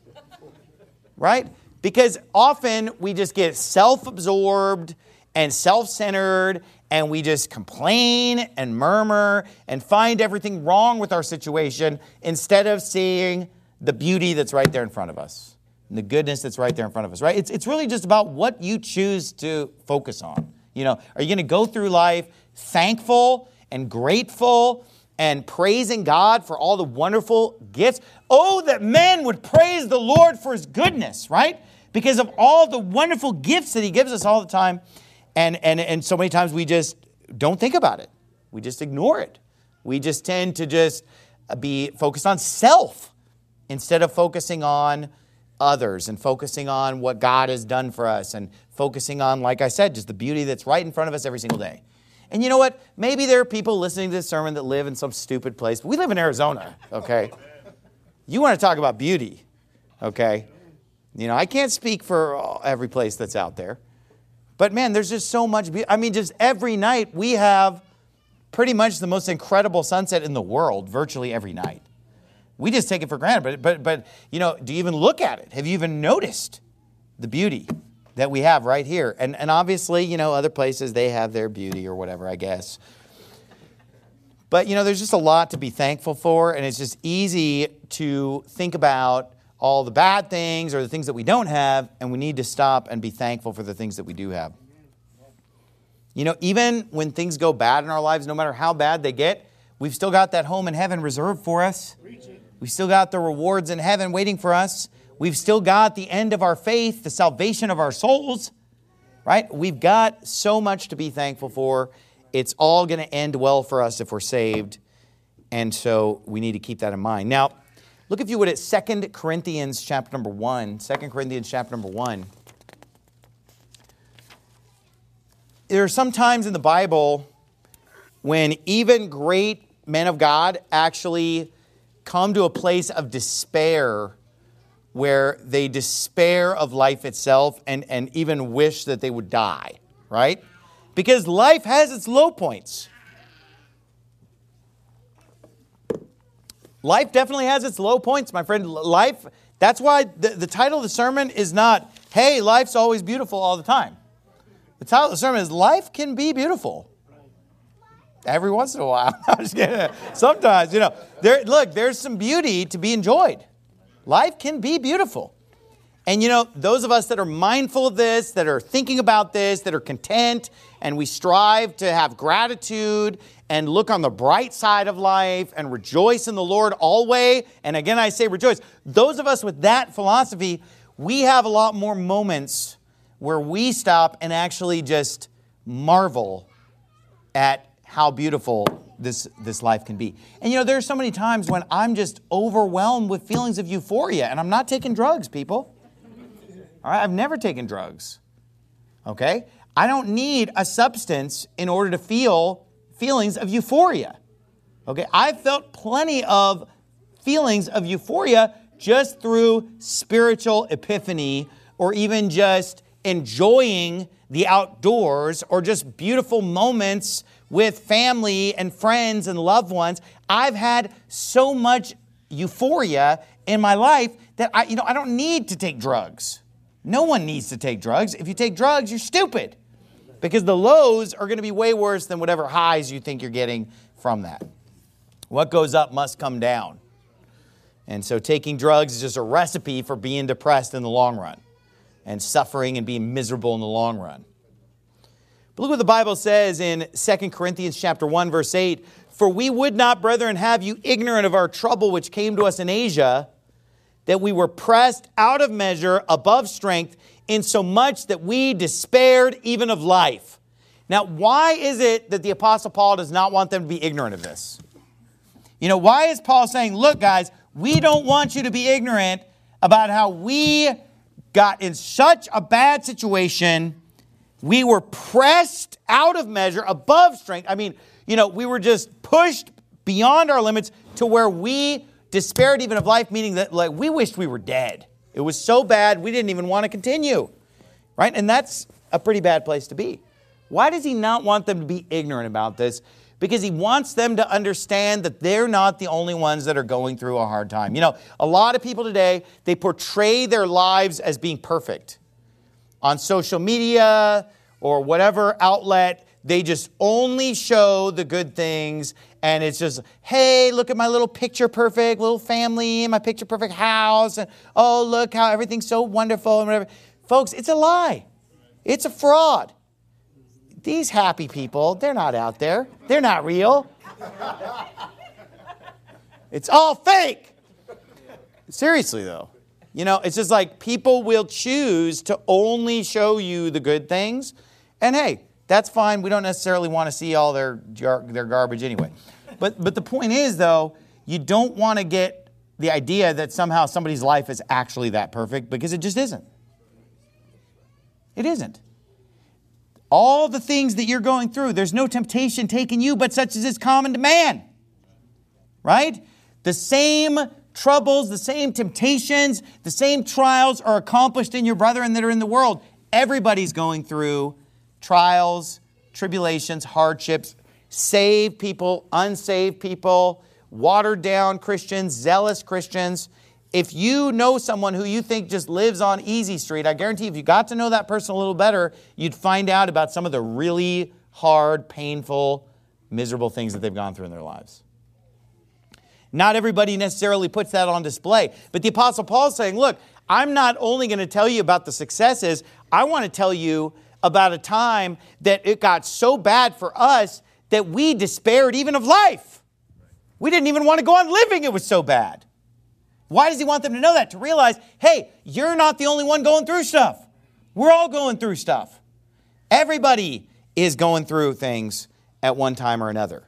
Right? Because often we just get self-absorbed and self-centered, and we just complain and murmur and find everything wrong with our situation instead of seeing the beauty that's right there in front of us and the goodness that's right there in front of us, right? It's, it's really just about what you choose to focus on. You know, are you going to go through life thankful and grateful and praising God for all the wonderful gifts. Oh, that men would praise the Lord for his goodness, right? Because of all the wonderful gifts that he gives us all the time. And, and, and so many times we just don't think about it. We just ignore it. We just tend to just be focused on self instead of focusing on others and focusing on what God has done for us and focusing on, like I said, just the beauty that's right in front of us every single day. And you know what? Maybe there are people listening to this sermon that live in some stupid place. But we live in Arizona, okay? You want to talk about beauty, okay? You know, I can't speak for every place that's out there. But man, there's just so much beauty. I mean, just every night we have pretty much the most incredible sunset in the world virtually every night. We just take it for granted. But, but, but you know, do you even look at it? Have you even noticed the beauty that we have right here? And, and obviously, you know, other places, they have their beauty or whatever, I guess. But, you know, there's just a lot to be thankful for. And it's just easy to think about all the bad things or the things that we don't have. And we need to stop and be thankful for the things that we do have. You know, even when things go bad in our lives, no matter how bad they get, we've still got that home in heaven reserved for us. We've still got the rewards in heaven waiting for us. We've still got the end of our faith, the salvation of our souls, right? We've got so much to be thankful for. It's all going to end well for us if we're saved. And so we need to keep that in mind. Now, look if you would at Second Corinthians chapter number one. Second Corinthians chapter number one. There are some times in the Bible when even great men of God actually come to a place of despair where they despair of life itself and, and even wish that they would die, right? Because life has its low points. Life definitely has its low points, my friend. Life, that's why the, the title of the sermon is not, hey, life's always beautiful all the time. The title of the sermon is, life can be beautiful. Every once in a while. I'm just kidding. Sometimes, you know, there. Look, there's some beauty to be enjoyed. Life can be beautiful. And, you know, those of us that are mindful of this, that are thinking about this, that are content, and we strive to have gratitude and look on the bright side of life and rejoice in the Lord always. And again, I say rejoice. Those of us with that philosophy, we have a lot more moments where we stop and actually just marvel at how beautiful this, this life can be. And you know, there are so many times when I'm just overwhelmed with feelings of euphoria, and I'm not taking drugs, people. All right, I've never taken drugs. Okay? I don't need a substance in order to feel feelings of euphoria. Okay? I've felt plenty of feelings of euphoria just through spiritual epiphany or even just enjoying the outdoors or just beautiful moments with family and friends and loved ones. I've had so much euphoria in my life that I, you know, I don't need to take drugs. No one needs to take drugs. If you take drugs, you're stupid because the lows are going to be way worse than whatever highs you think you're getting from that. What goes up must come down. And so taking drugs is just a recipe for being depressed in the long run and suffering and being miserable in the long run. But look what the Bible says in Second Corinthians chapter one, verse eight. For we would not, brethren, have you ignorant of our trouble which came to us in Asia, that we were pressed out of measure above strength, insomuch that we despaired even of life. Now, why is it that the Apostle Paul does not want them to be ignorant of this? You know, why is Paul saying, look, guys, we don't want you to be ignorant about how we got in such a bad situation. We were pressed out of measure, above strength. I mean, you know, we were just pushed beyond our limits to where we despaired even of life, meaning that like we wished we were dead. It was so bad, we didn't even want to continue, right? And that's a pretty bad place to be. Why does he not want them to be ignorant about this? Because he wants them to understand that they're not the only ones that are going through a hard time. You know, a lot of people today, they portray their lives as being perfect. On social media or whatever outlet, they just only show the good things. And it's just, hey, look at my little picture perfect little family, my picture perfect house. And oh, look how everything's so wonderful and whatever. Folks, it's a lie. It's a fraud. These happy people, they're not out there. They're not real. It's all fake. Seriously, though. You know, it's just like people will choose to only show you the good things. And hey, that's fine. We don't necessarily want to see all their jar- their garbage anyway. But but the point is, though, you don't want to get the idea that somehow somebody's life is actually that perfect, because it just isn't. It isn't. All the things that you're going through, there's no temptation taking you, but such as is common to man. Right? The same troubles, the same temptations, the same trials are accomplished in your brethren that are in the world. Everybody's going through trials, tribulations, hardships, saved people, unsaved people, watered down Christians, zealous Christians. If you know someone who you think just lives on easy street, I guarantee if you got to know that person a little better, you'd find out about some of the really hard, painful, miserable things that they've gone through in their lives. Not everybody necessarily puts that on display. But the Apostle Paul is saying, look, I'm not only going to tell you about the successes, I want to tell you about a time that it got so bad for us that we despaired even of life. We didn't even want to go on living. It was so bad. Why does he want them to know that? To realize, hey, you're not the only one going through stuff. We're all going through stuff. Everybody is going through things at one time or another.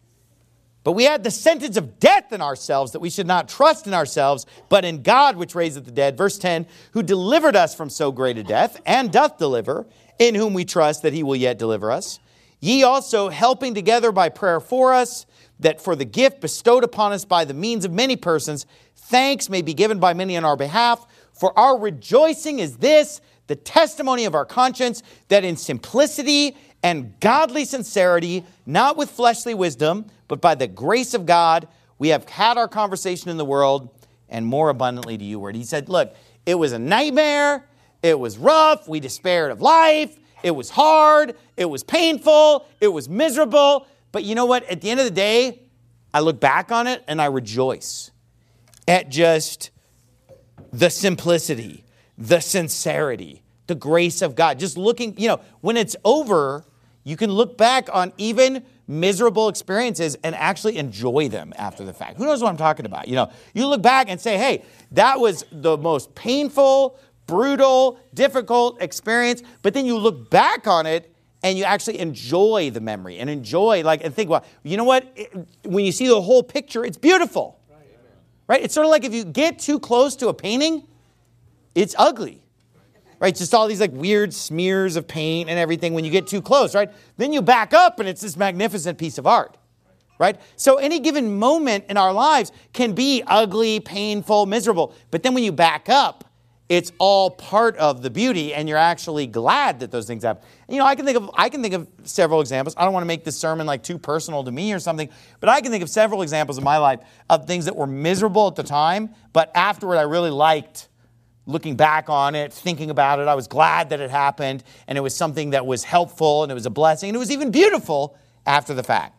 But we had the sentence of death in ourselves, that we should not trust in ourselves, but in God which raiseth the dead. Verse ten, who delivered us from so great a death, and doth deliver, in whom we trust that he will yet deliver us. Ye also helping together by prayer for us, that for the gift bestowed upon us by the means of many persons, thanks may be given by many on our behalf. For our rejoicing is this, the testimony of our conscience, that in simplicity and godly sincerity, not with fleshly wisdom, but by the grace of God, we have had our conversation in the world, and more abundantly to you word. He said, look, it was a nightmare. It was rough. We despaired of life. It was hard. It was painful. It was miserable. But you know what? At the end of the day, I look back on it and I rejoice at just the simplicity, the sincerity, the grace of God. Just looking, you know, when it's over, you can look back on even miserable experiences and actually enjoy them after the fact. Who knows what I'm talking about? You know, you look back and say, hey, that was the most painful, brutal, difficult experience. But then you look back on it and you actually enjoy the memory and enjoy, like, and think, well, you know what? It, when you see the whole picture, it's beautiful. Right? It's sort of like if you get too close to a painting, it's ugly. Right? Just all these like weird smears of paint and everything when you get too close, right? Then you back up and it's this magnificent piece of art. Right? So any given moment in our lives can be ugly, painful, miserable. But then when you back up, it's all part of the beauty, and you're actually glad that those things happen. You know, I can think of I can think of several examples. I don't want to make this sermon like too personal to me or something, but I can think of several examples in my life of things that were miserable at the time, but afterward I really liked looking back on it, thinking about it. I was glad that it happened, and it was something that was helpful, and it was a blessing, and it was even beautiful after the fact.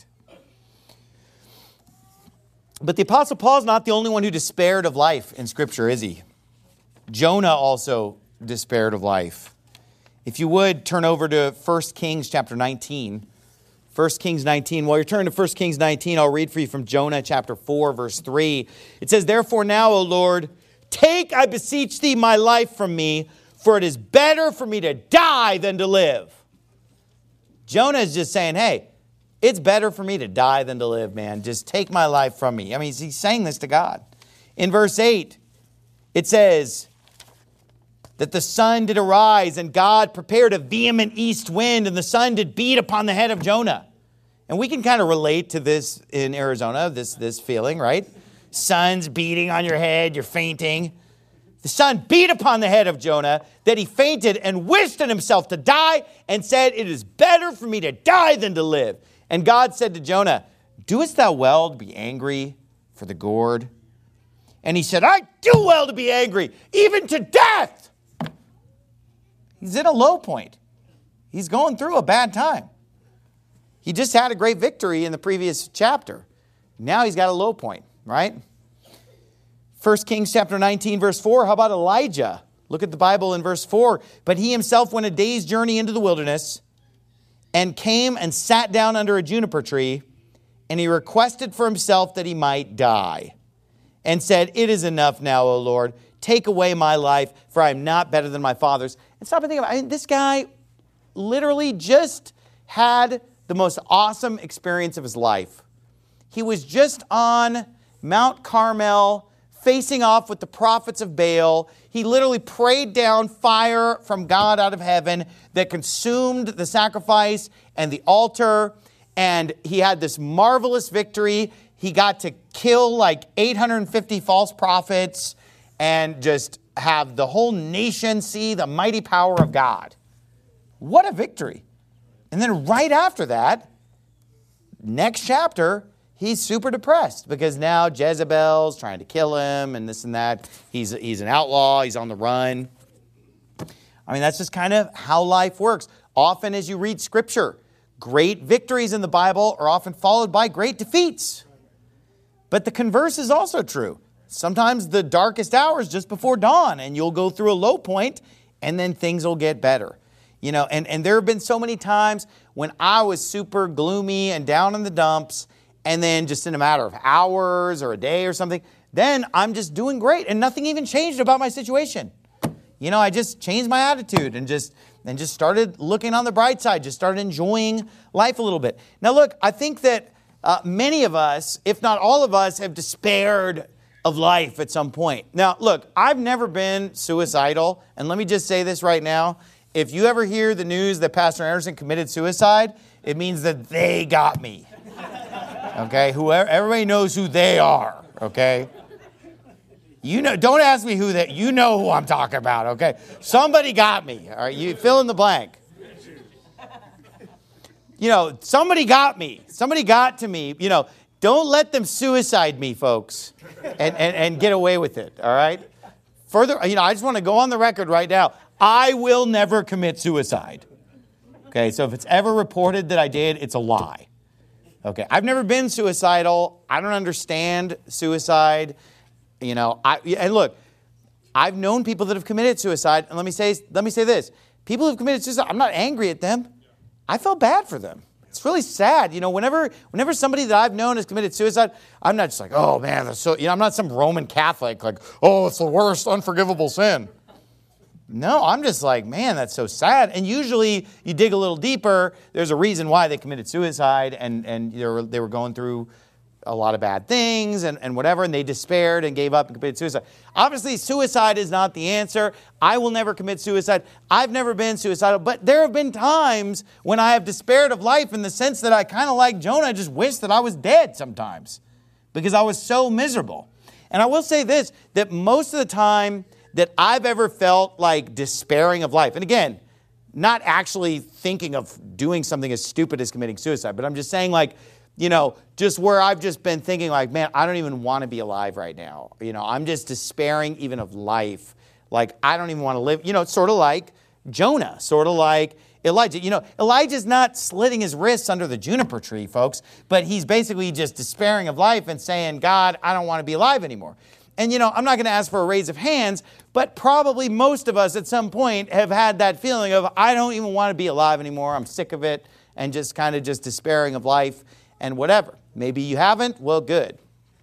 But the Apostle Paul is not the only one who despaired of life in Scripture, is he? Jonah also despaired of life. If you would, turn over to First Kings chapter nineteen. First Kings nineteen. While you're turning to First Kings nineteen, I'll read for you from Jonah chapter four, verse three. It says, therefore now, O Lord, take, I beseech thee, my life from me, for it is better for me to die than to live. Jonah is just saying, hey, it's better for me to die than to live, man. Just take my life from me. I mean, he's saying this to God. In verse eight, it says that the sun did arise, and God prepared a vehement east wind, and the sun did beat upon the head of Jonah. And we can kind of relate to this in Arizona, this, this feeling, right? Sun's beating on your head, you're fainting. The sun beat upon the head of Jonah, that he fainted and wished in himself to die, and said, it is better for me to die than to live. And God said to Jonah, doest thou well to be angry for the gourd? And he said, I do well to be angry, even to death. He's in a low point. He's going through a bad time. He just had a great victory in the previous chapter. Now he's got a low point, right? First Kings chapter nineteen, verse four. How about Elijah? Look at the Bible in verse four. But he himself went a day's journey into the wilderness and came and sat down under a juniper tree, and he requested for himself that he might die. and said, "It is enough now, O Lord. Take away my life, for I am not better than my fathers." And stop and think about it. I mean, this guy literally just had the most awesome experience of his life. He was just on Mount Carmel, facing off with the prophets of Baal. He literally prayed down fire from God out of heaven that consumed the sacrifice and the altar. And he had this marvelous victory. He got to kill like eight hundred fifty false prophets and just have the whole nation see the mighty power of God. What a victory. And then right after that, next chapter, he's super depressed because now Jezebel's trying to kill him and this and that. He's, he's an outlaw. He's on the run. I mean, that's just kind of how life works. Often as you read Scripture, great victories in the Bible are often followed by great defeats. But the converse is also true. Sometimes the darkest hour is just before dawn, and you'll go through a low point, and then things will get better. You know, and, and there have been so many times when I was super gloomy and down in the dumps, and then just in a matter of hours or a day or something, then I'm just doing great, and nothing even changed about my situation. You know, I just changed my attitude and just and just started looking on the bright side, just started enjoying life a little bit. Now, look, I think that uh, many of us, if not all of us, have despaired of life at some point. Now, look, I've never been suicidal, and let me just say this right now. If you ever hear the news that Pastor Anderson committed suicide, it means that they got me. Okay? Whoever, everybody knows who they are, okay? You know, don't ask me who that, you know who I'm talking about, okay? Somebody got me, all right? You fill in the blank. You know, somebody got me. Somebody got to me. You know, don't let them suicide me, folks, and, and, and get away with it, all right? Further, you know, I just want to go on the record right now. I will never commit suicide. Okay, so if it's ever reported that I did, it's a lie. Okay, I've never been suicidal. I don't understand suicide. You know, I and look, I've known people that have committed suicide, and let me say, let me say this: people who've committed suicide, I'm not angry at them. I feel bad for them. It's really sad. You know, whenever whenever somebody that I've known has committed suicide, I'm not just like, oh man, that's so. You know, I'm not some Roman Catholic like, oh, it's the worst unforgivable sin. No, I'm just like, man, that's so sad. And usually you dig a little deeper, there's a reason why they committed suicide, and, and they were, they were going through a lot of bad things and, and whatever, and they despaired and gave up and committed suicide. Obviously, suicide is not the answer. I will never commit suicide. I've never been suicidal, but there have been times when I have despaired of life in the sense that I kind of like Jonah, I just wish that I was dead sometimes because I was so miserable. And I will say this, that most of the time that I've ever felt like despairing of life. And again, not actually thinking of doing something as stupid as committing suicide, but I'm just saying like, you know, just where I've just been thinking like, man, I don't even want to be alive right now. You know, I'm just despairing even of life. Like, I don't even want to live. You know, it's sort of like Jonah, sort of like Elijah. You know, Elijah's not slitting his wrists under the juniper tree, folks, but he's basically just despairing of life and saying, God, I don't want to be alive anymore. And, you know, I'm not going to ask for a raise of hands, but probably most of us at some point have had that feeling of, I don't even want to be alive anymore. I'm sick of it, and just kind of just despairing of life and whatever. Maybe you haven't. Well, good.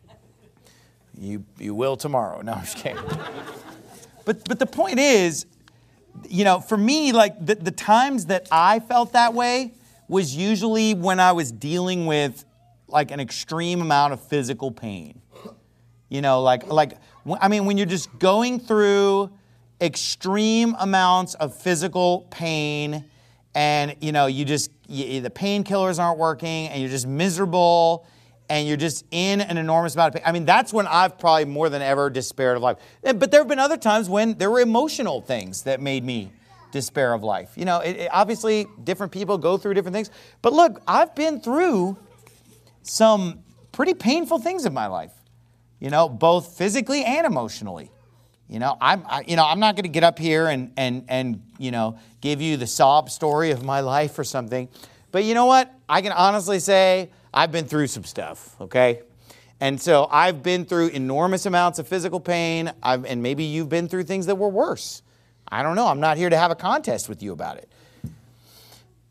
You you will tomorrow. No, I'm just kidding. But, but the point is, you know, for me, like the, the times that I felt that way was usually when I was dealing with like an extreme amount of physical pain. You know, like, like I mean, when you're just going through extreme amounts of physical pain and, you know, you just, you, the painkillers aren't working and you're just miserable and you're just in an enormous amount of pain. I mean, that's when I've probably more than ever despaired of life. But there have been other times when there were emotional things that made me despair of life. You know, it, it, obviously different people go through different things. But look, I've been through some pretty painful things in my life. You know, both physically and emotionally. You know, I'm, I, you know, I'm not going to get up here and, and, and, you know, give you the sob story of my life or something. But you know what? I can honestly say I've been through some stuff, okay? And so I've been through enormous amounts of physical pain, I've, and maybe you've been through things that were worse. I don't know. I'm not here to have a contest with you about it.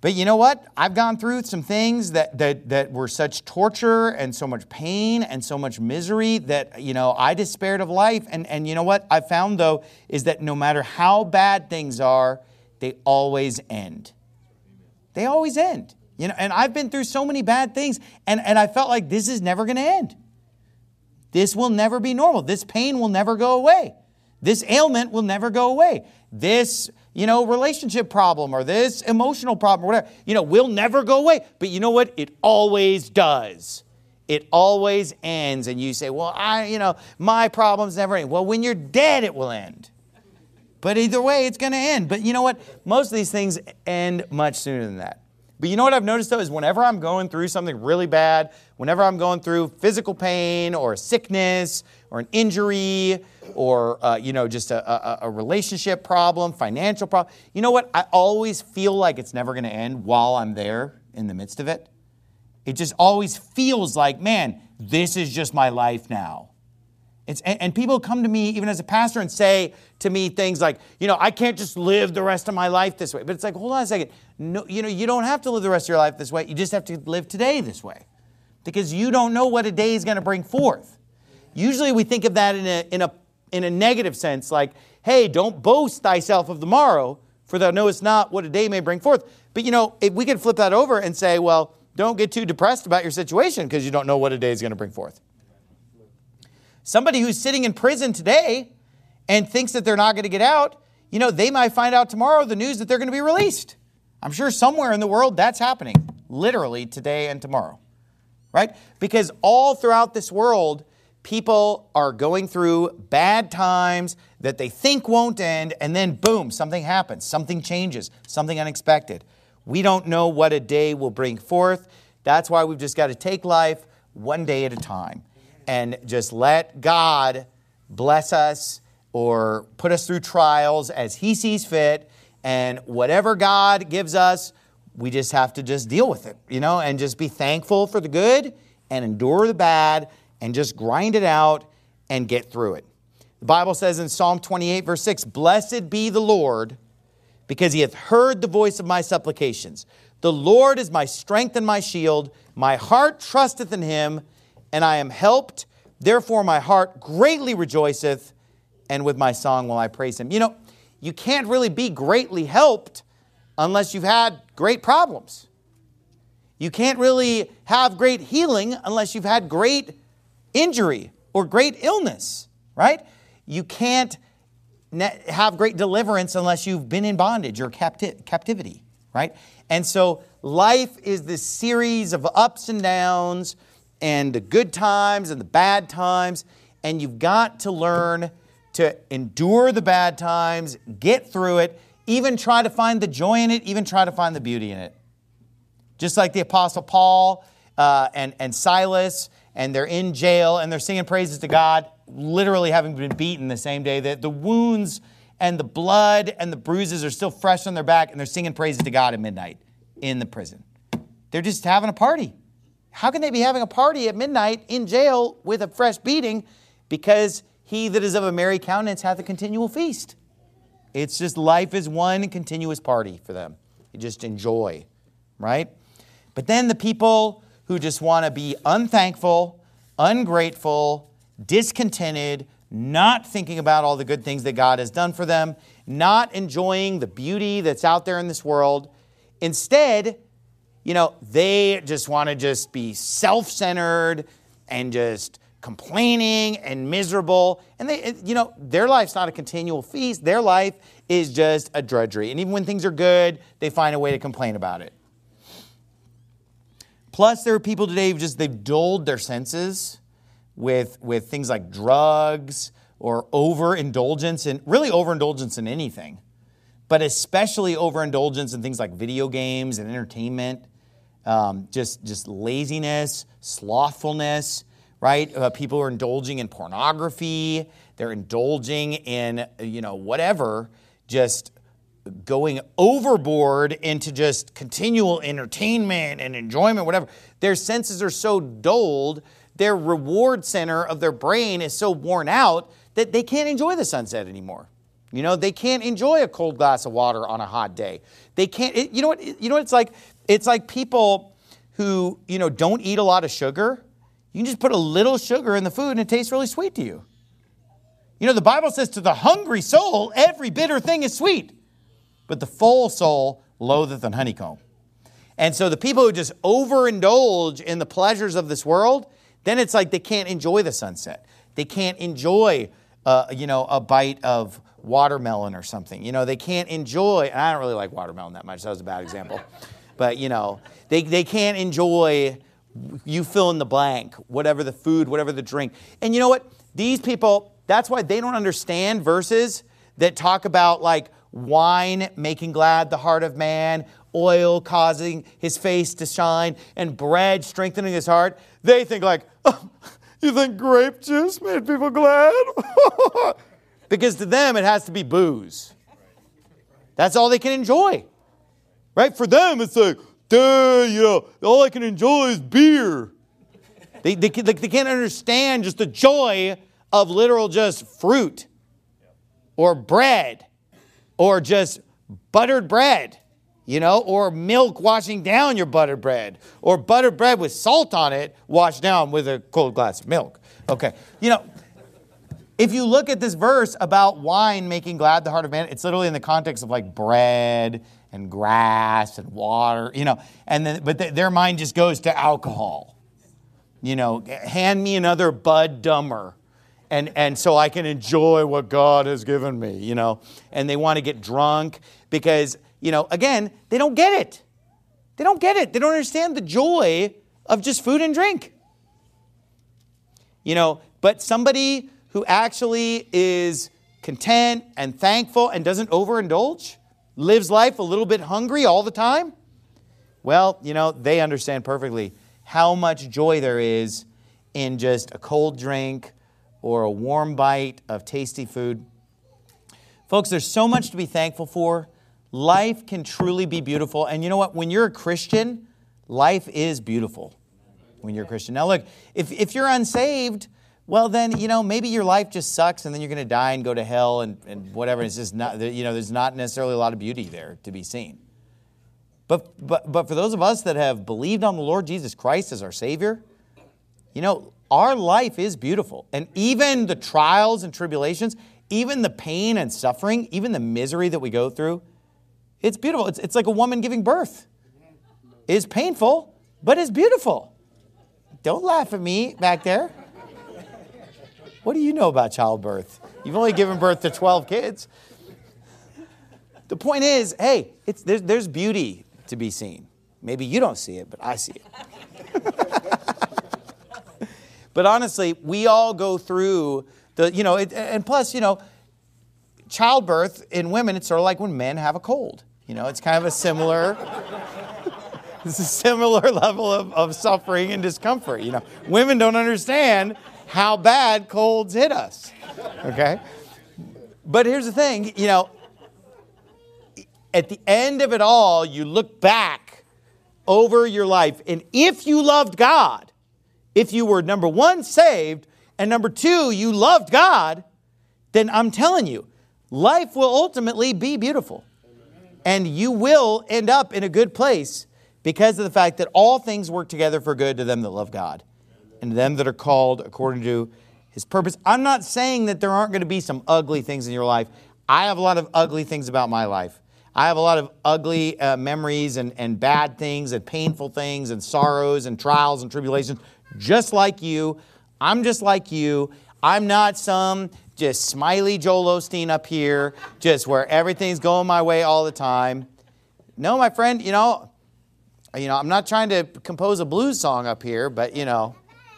But you know what? I've gone through some things that, that, that were such torture and so much pain and so much misery that, you know, I despaired of life. And, and you know what I found, though, is that no matter how bad things are, they always end. They always end. You know, and I've been through so many bad things, and, and I felt like this is never going to end. This will never be normal. This pain will never go away. This ailment will never go away. This, you know, relationship problem or this emotional problem or whatever, you know, will never go away. But you know what? It always does. It always ends. And you say, well, I, you know, my problems never end. Well, when you're dead, it will end. But either way, it's going to end. But you know what? Most of these things end much sooner than that. But you know what I've noticed, though, is whenever I'm going through something really bad, whenever I'm going through physical pain or sickness or an injury or, uh, you know, just a, a, a relationship problem, financial problem, you know what? I always feel like it's never going to end while I'm there in the midst of it. It just always feels like, man, this is just my life now. It's, and, and people come to me, even as a pastor, and say to me things like, you know, I can't just live the rest of my life this way. But it's like, hold on a second. No, you know, you don't have to live the rest of your life this way. You just have to live today this way. Because you don't know what a day is going to bring forth. Usually we think of that in a, in a, in a negative sense, like, hey, don't boast thyself of the morrow, for thou knowest not what a day may bring forth. But, you know, if we could flip that over and say, well, don't get too depressed about your situation because you don't know what a day is going to bring forth. Somebody who's sitting in prison today and thinks that they're not going to get out, you know, they might find out tomorrow the news that they're going to be released. I'm sure somewhere in the world that's happening, literally today and tomorrow, right? Because all throughout this world, people are going through bad times that they think won't end, and then boom, something happens, something changes, something unexpected. We don't know what a day will bring forth. That's why we've just got to take life one day at a time. And just let God bless us or put us through trials as He sees fit. And whatever God gives us, we just have to just deal with it, you know, and just be thankful for the good and endure the bad and just grind it out and get through it. The Bible says in Psalm twenty-eight, verse six, blessed be the Lord, because He hath heard the voice of my supplications. The Lord is my strength and my shield. My heart trusteth in Him, and I am helped. Therefore my heart greatly rejoiceth, and with my song will I praise Him. You know, you can't really be greatly helped unless you've had great problems. You can't really have great healing unless you've had great injury or great illness, right? You can't have great deliverance unless you've been in bondage or capti- captivity, right? And so life is this series of ups and downs, and the good times and the bad times, and you've got to learn to endure the bad times, get through it, even try to find the joy in it, even try to find the beauty in it. Just like the Apostle Paul uh, and, and Silas, and they're in jail, and they're singing praises to God, literally having been beaten the same day. The, the wounds and the blood and the bruises are still fresh on their back, and they're singing praises to God at midnight in the prison. They're just having a party. How can they be having a party at midnight in jail with a fresh beating? Because he that is of a merry countenance hath a continual feast. It's just life is one continuous party for them. You just enjoy, right? But then the people who just want to be unthankful, ungrateful, discontented, not thinking about all the good things that God has done for them, not enjoying the beauty that's out there in this world. Instead, you know, they just want to just be self-centered and just complaining and miserable. And they, you know, their life's not a continual feast. Their life is just a drudgery. And even when things are good, they find a way to complain about it. Plus, there are people today who just, they've dulled their senses with, with things like drugs or overindulgence, and really overindulgence in anything, but especially overindulgence in things like video games and entertainment. Um, just, just laziness, slothfulness, right? Uh, people are indulging in pornography. They're indulging in, you know, whatever, just going overboard into just continual entertainment and enjoyment, whatever. Their senses are so dulled, their reward center of their brain is so worn out that they can't enjoy the sunset anymore. You know, they can't enjoy a cold glass of water on a hot day. They can't, it, you know what, you know what it's like? It's like people who, you know, don't eat a lot of sugar. You can just put a little sugar in the food and it tastes really sweet to you. You know, the Bible says to the hungry soul, every bitter thing is sweet, but the full soul loatheth an honeycomb. And so the people who just overindulge in the pleasures of this world, then it's like they can't enjoy the sunset. They can't enjoy, uh, you know, a bite of watermelon or something. You know, they can't enjoy, and I don't really like watermelon that much. That was a bad example. But, you know, they, they can't enjoy, you fill in the blank, whatever the food, whatever the drink. And you know what? These people, that's why they don't understand verses that talk about like wine making glad the heart of man, oil causing his face to shine, and bread strengthening his heart. They think like, oh, you think grape juice made people glad? Because to them, it has to be booze. That's all they can enjoy. Right? For them, it's like, duh, you know, all I can enjoy is beer. They, they, they can't understand just the joy of literal just fruit or bread or just buttered bread, you know, or milk washing down your buttered bread or buttered bread with salt on it washed down with a cold glass of milk. Okay. You know, if you look at this verse about wine making glad the heart of man, it's literally in the context of like bread and grass and water, you know, and then, but th- their mind just goes to alcohol. You know, hand me another Bud Dummer, and, and so I can enjoy what God has given me, you know, and they want to get drunk because, you know, again, they don't get it. They don't get it. They don't understand the joy of just food and drink. You know, but somebody who actually is content and thankful and doesn't overindulge, lives life a little bit hungry all the time, well, you know, they understand perfectly how much joy there is in just a cold drink or a warm bite of tasty food. Folks, there's so much to be thankful for. Life can truly be beautiful. And you know what? When you're a Christian, life is beautiful when you're a Christian. Now, look, if, if you're unsaved, well, then, you know, maybe your life just sucks and then you're going to die and go to hell and, and whatever. It's just not, you know, there's not necessarily a lot of beauty there to be seen. But, but, but for those of us that have believed on the Lord Jesus Christ as our Savior, you know, our life is beautiful. And even the trials and tribulations, even the pain and suffering, even the misery that we go through, it's beautiful. It's, it's like a woman giving birth. It's painful, but it's beautiful. Don't laugh at me back there. What do you know about childbirth? You've only given birth to twelve kids. The point is, hey, it's, there's, there's beauty to be seen. Maybe you don't see it, but I see it. But honestly, we all go through the, you know, it, and plus, you know, childbirth in women, it's sort of like when men have a cold. You know, it's kind of a similar, it's a similar level of, of suffering and discomfort. You know, women don't understand how bad colds hit us. Okay? But here's the thing, you know, at the end of it all, you look back over your life, and if you loved God, if you were, number one, saved, and number two, you loved God, then I'm telling you, life will ultimately be beautiful. And you will end up in a good place because of the fact that all things work together for good to them that love God and to them that are called according to His purpose. I'm not saying that there aren't going to be some ugly things in your life. I have a lot of ugly things about my life. I have a lot of ugly uh, memories and, and bad things and painful things and sorrows and trials and tribulations. Just like you. I'm just like you. I'm not some just smiley Joel Osteen up here, just where everything's going my way all the time. No, my friend, you know, you know, I'm not trying to compose a blues song up here, but, you know,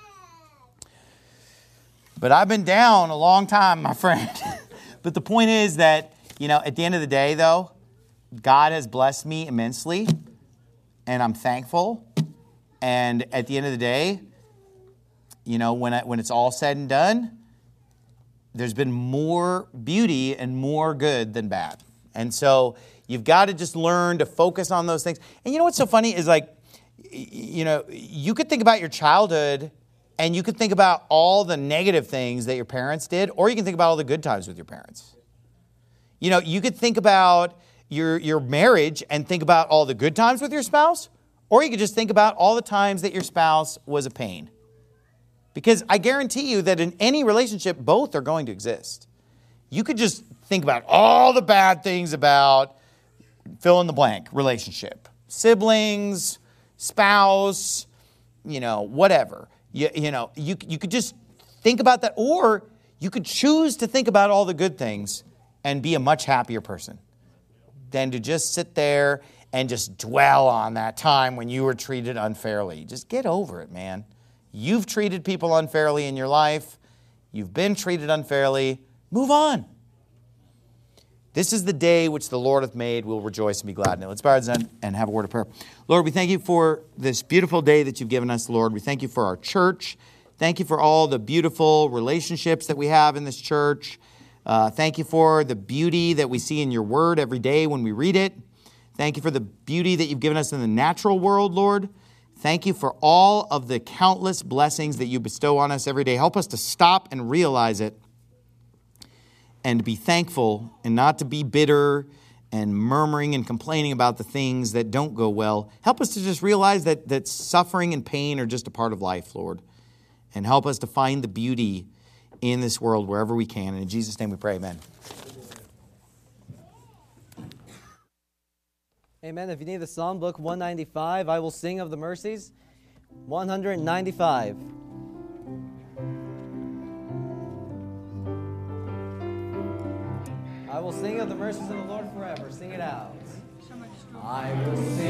but I've been down a long time, my friend. But the point is that, you know, at the end of the day, though, God has blessed me immensely, and I'm thankful. And at the end of the day, you know, when I, when it's all said and done, there's been more beauty and more good than bad. And so you've got to just learn to focus on those things. And you know what's so funny is like, you know, you could think about your childhood and you could think about all the negative things that your parents did, or you can think about all the good times with your parents. You know, you could think about your, your marriage and think about all the good times with your spouse, or you could just think about all the times that your spouse was a pain. Because I guarantee you that in any relationship, both are going to exist. You could just think about all the bad things about fill in the blank relationship. Siblings, spouse, you know, whatever. You, you know, you, you could just think about that, or you could choose to think about all the good things and be a much happier person than to just sit there and just dwell on that time when you were treated unfairly. Just get over it, man. You've treated people unfairly in your life. You've been treated unfairly. Move on. This is the day which the Lord hath made. We'll rejoice and be glad in it. Let's bow our heads and have a word of prayer. Lord, we thank you for this beautiful day that you've given us, Lord. We thank you for our church. Thank you for all the beautiful relationships that we have in this church. Uh, thank you for the beauty that we see in your word every day when we read it. Thank you for the beauty that you've given us in the natural world, Lord. Thank you for all of the countless blessings that you bestow on us every day. Help us to stop and realize it and to be thankful and not to be bitter and murmuring and complaining about the things that don't go well. Help us to just realize that, that suffering and pain are just a part of life, Lord. And help us to find the beauty in this world wherever we can. And in Jesus' name we pray, amen. Amen. If you need the Psalm book, one ninety-five, I will sing of the mercies, one ninety-five. I will sing of the mercies of the Lord forever. Sing it out. I will sing.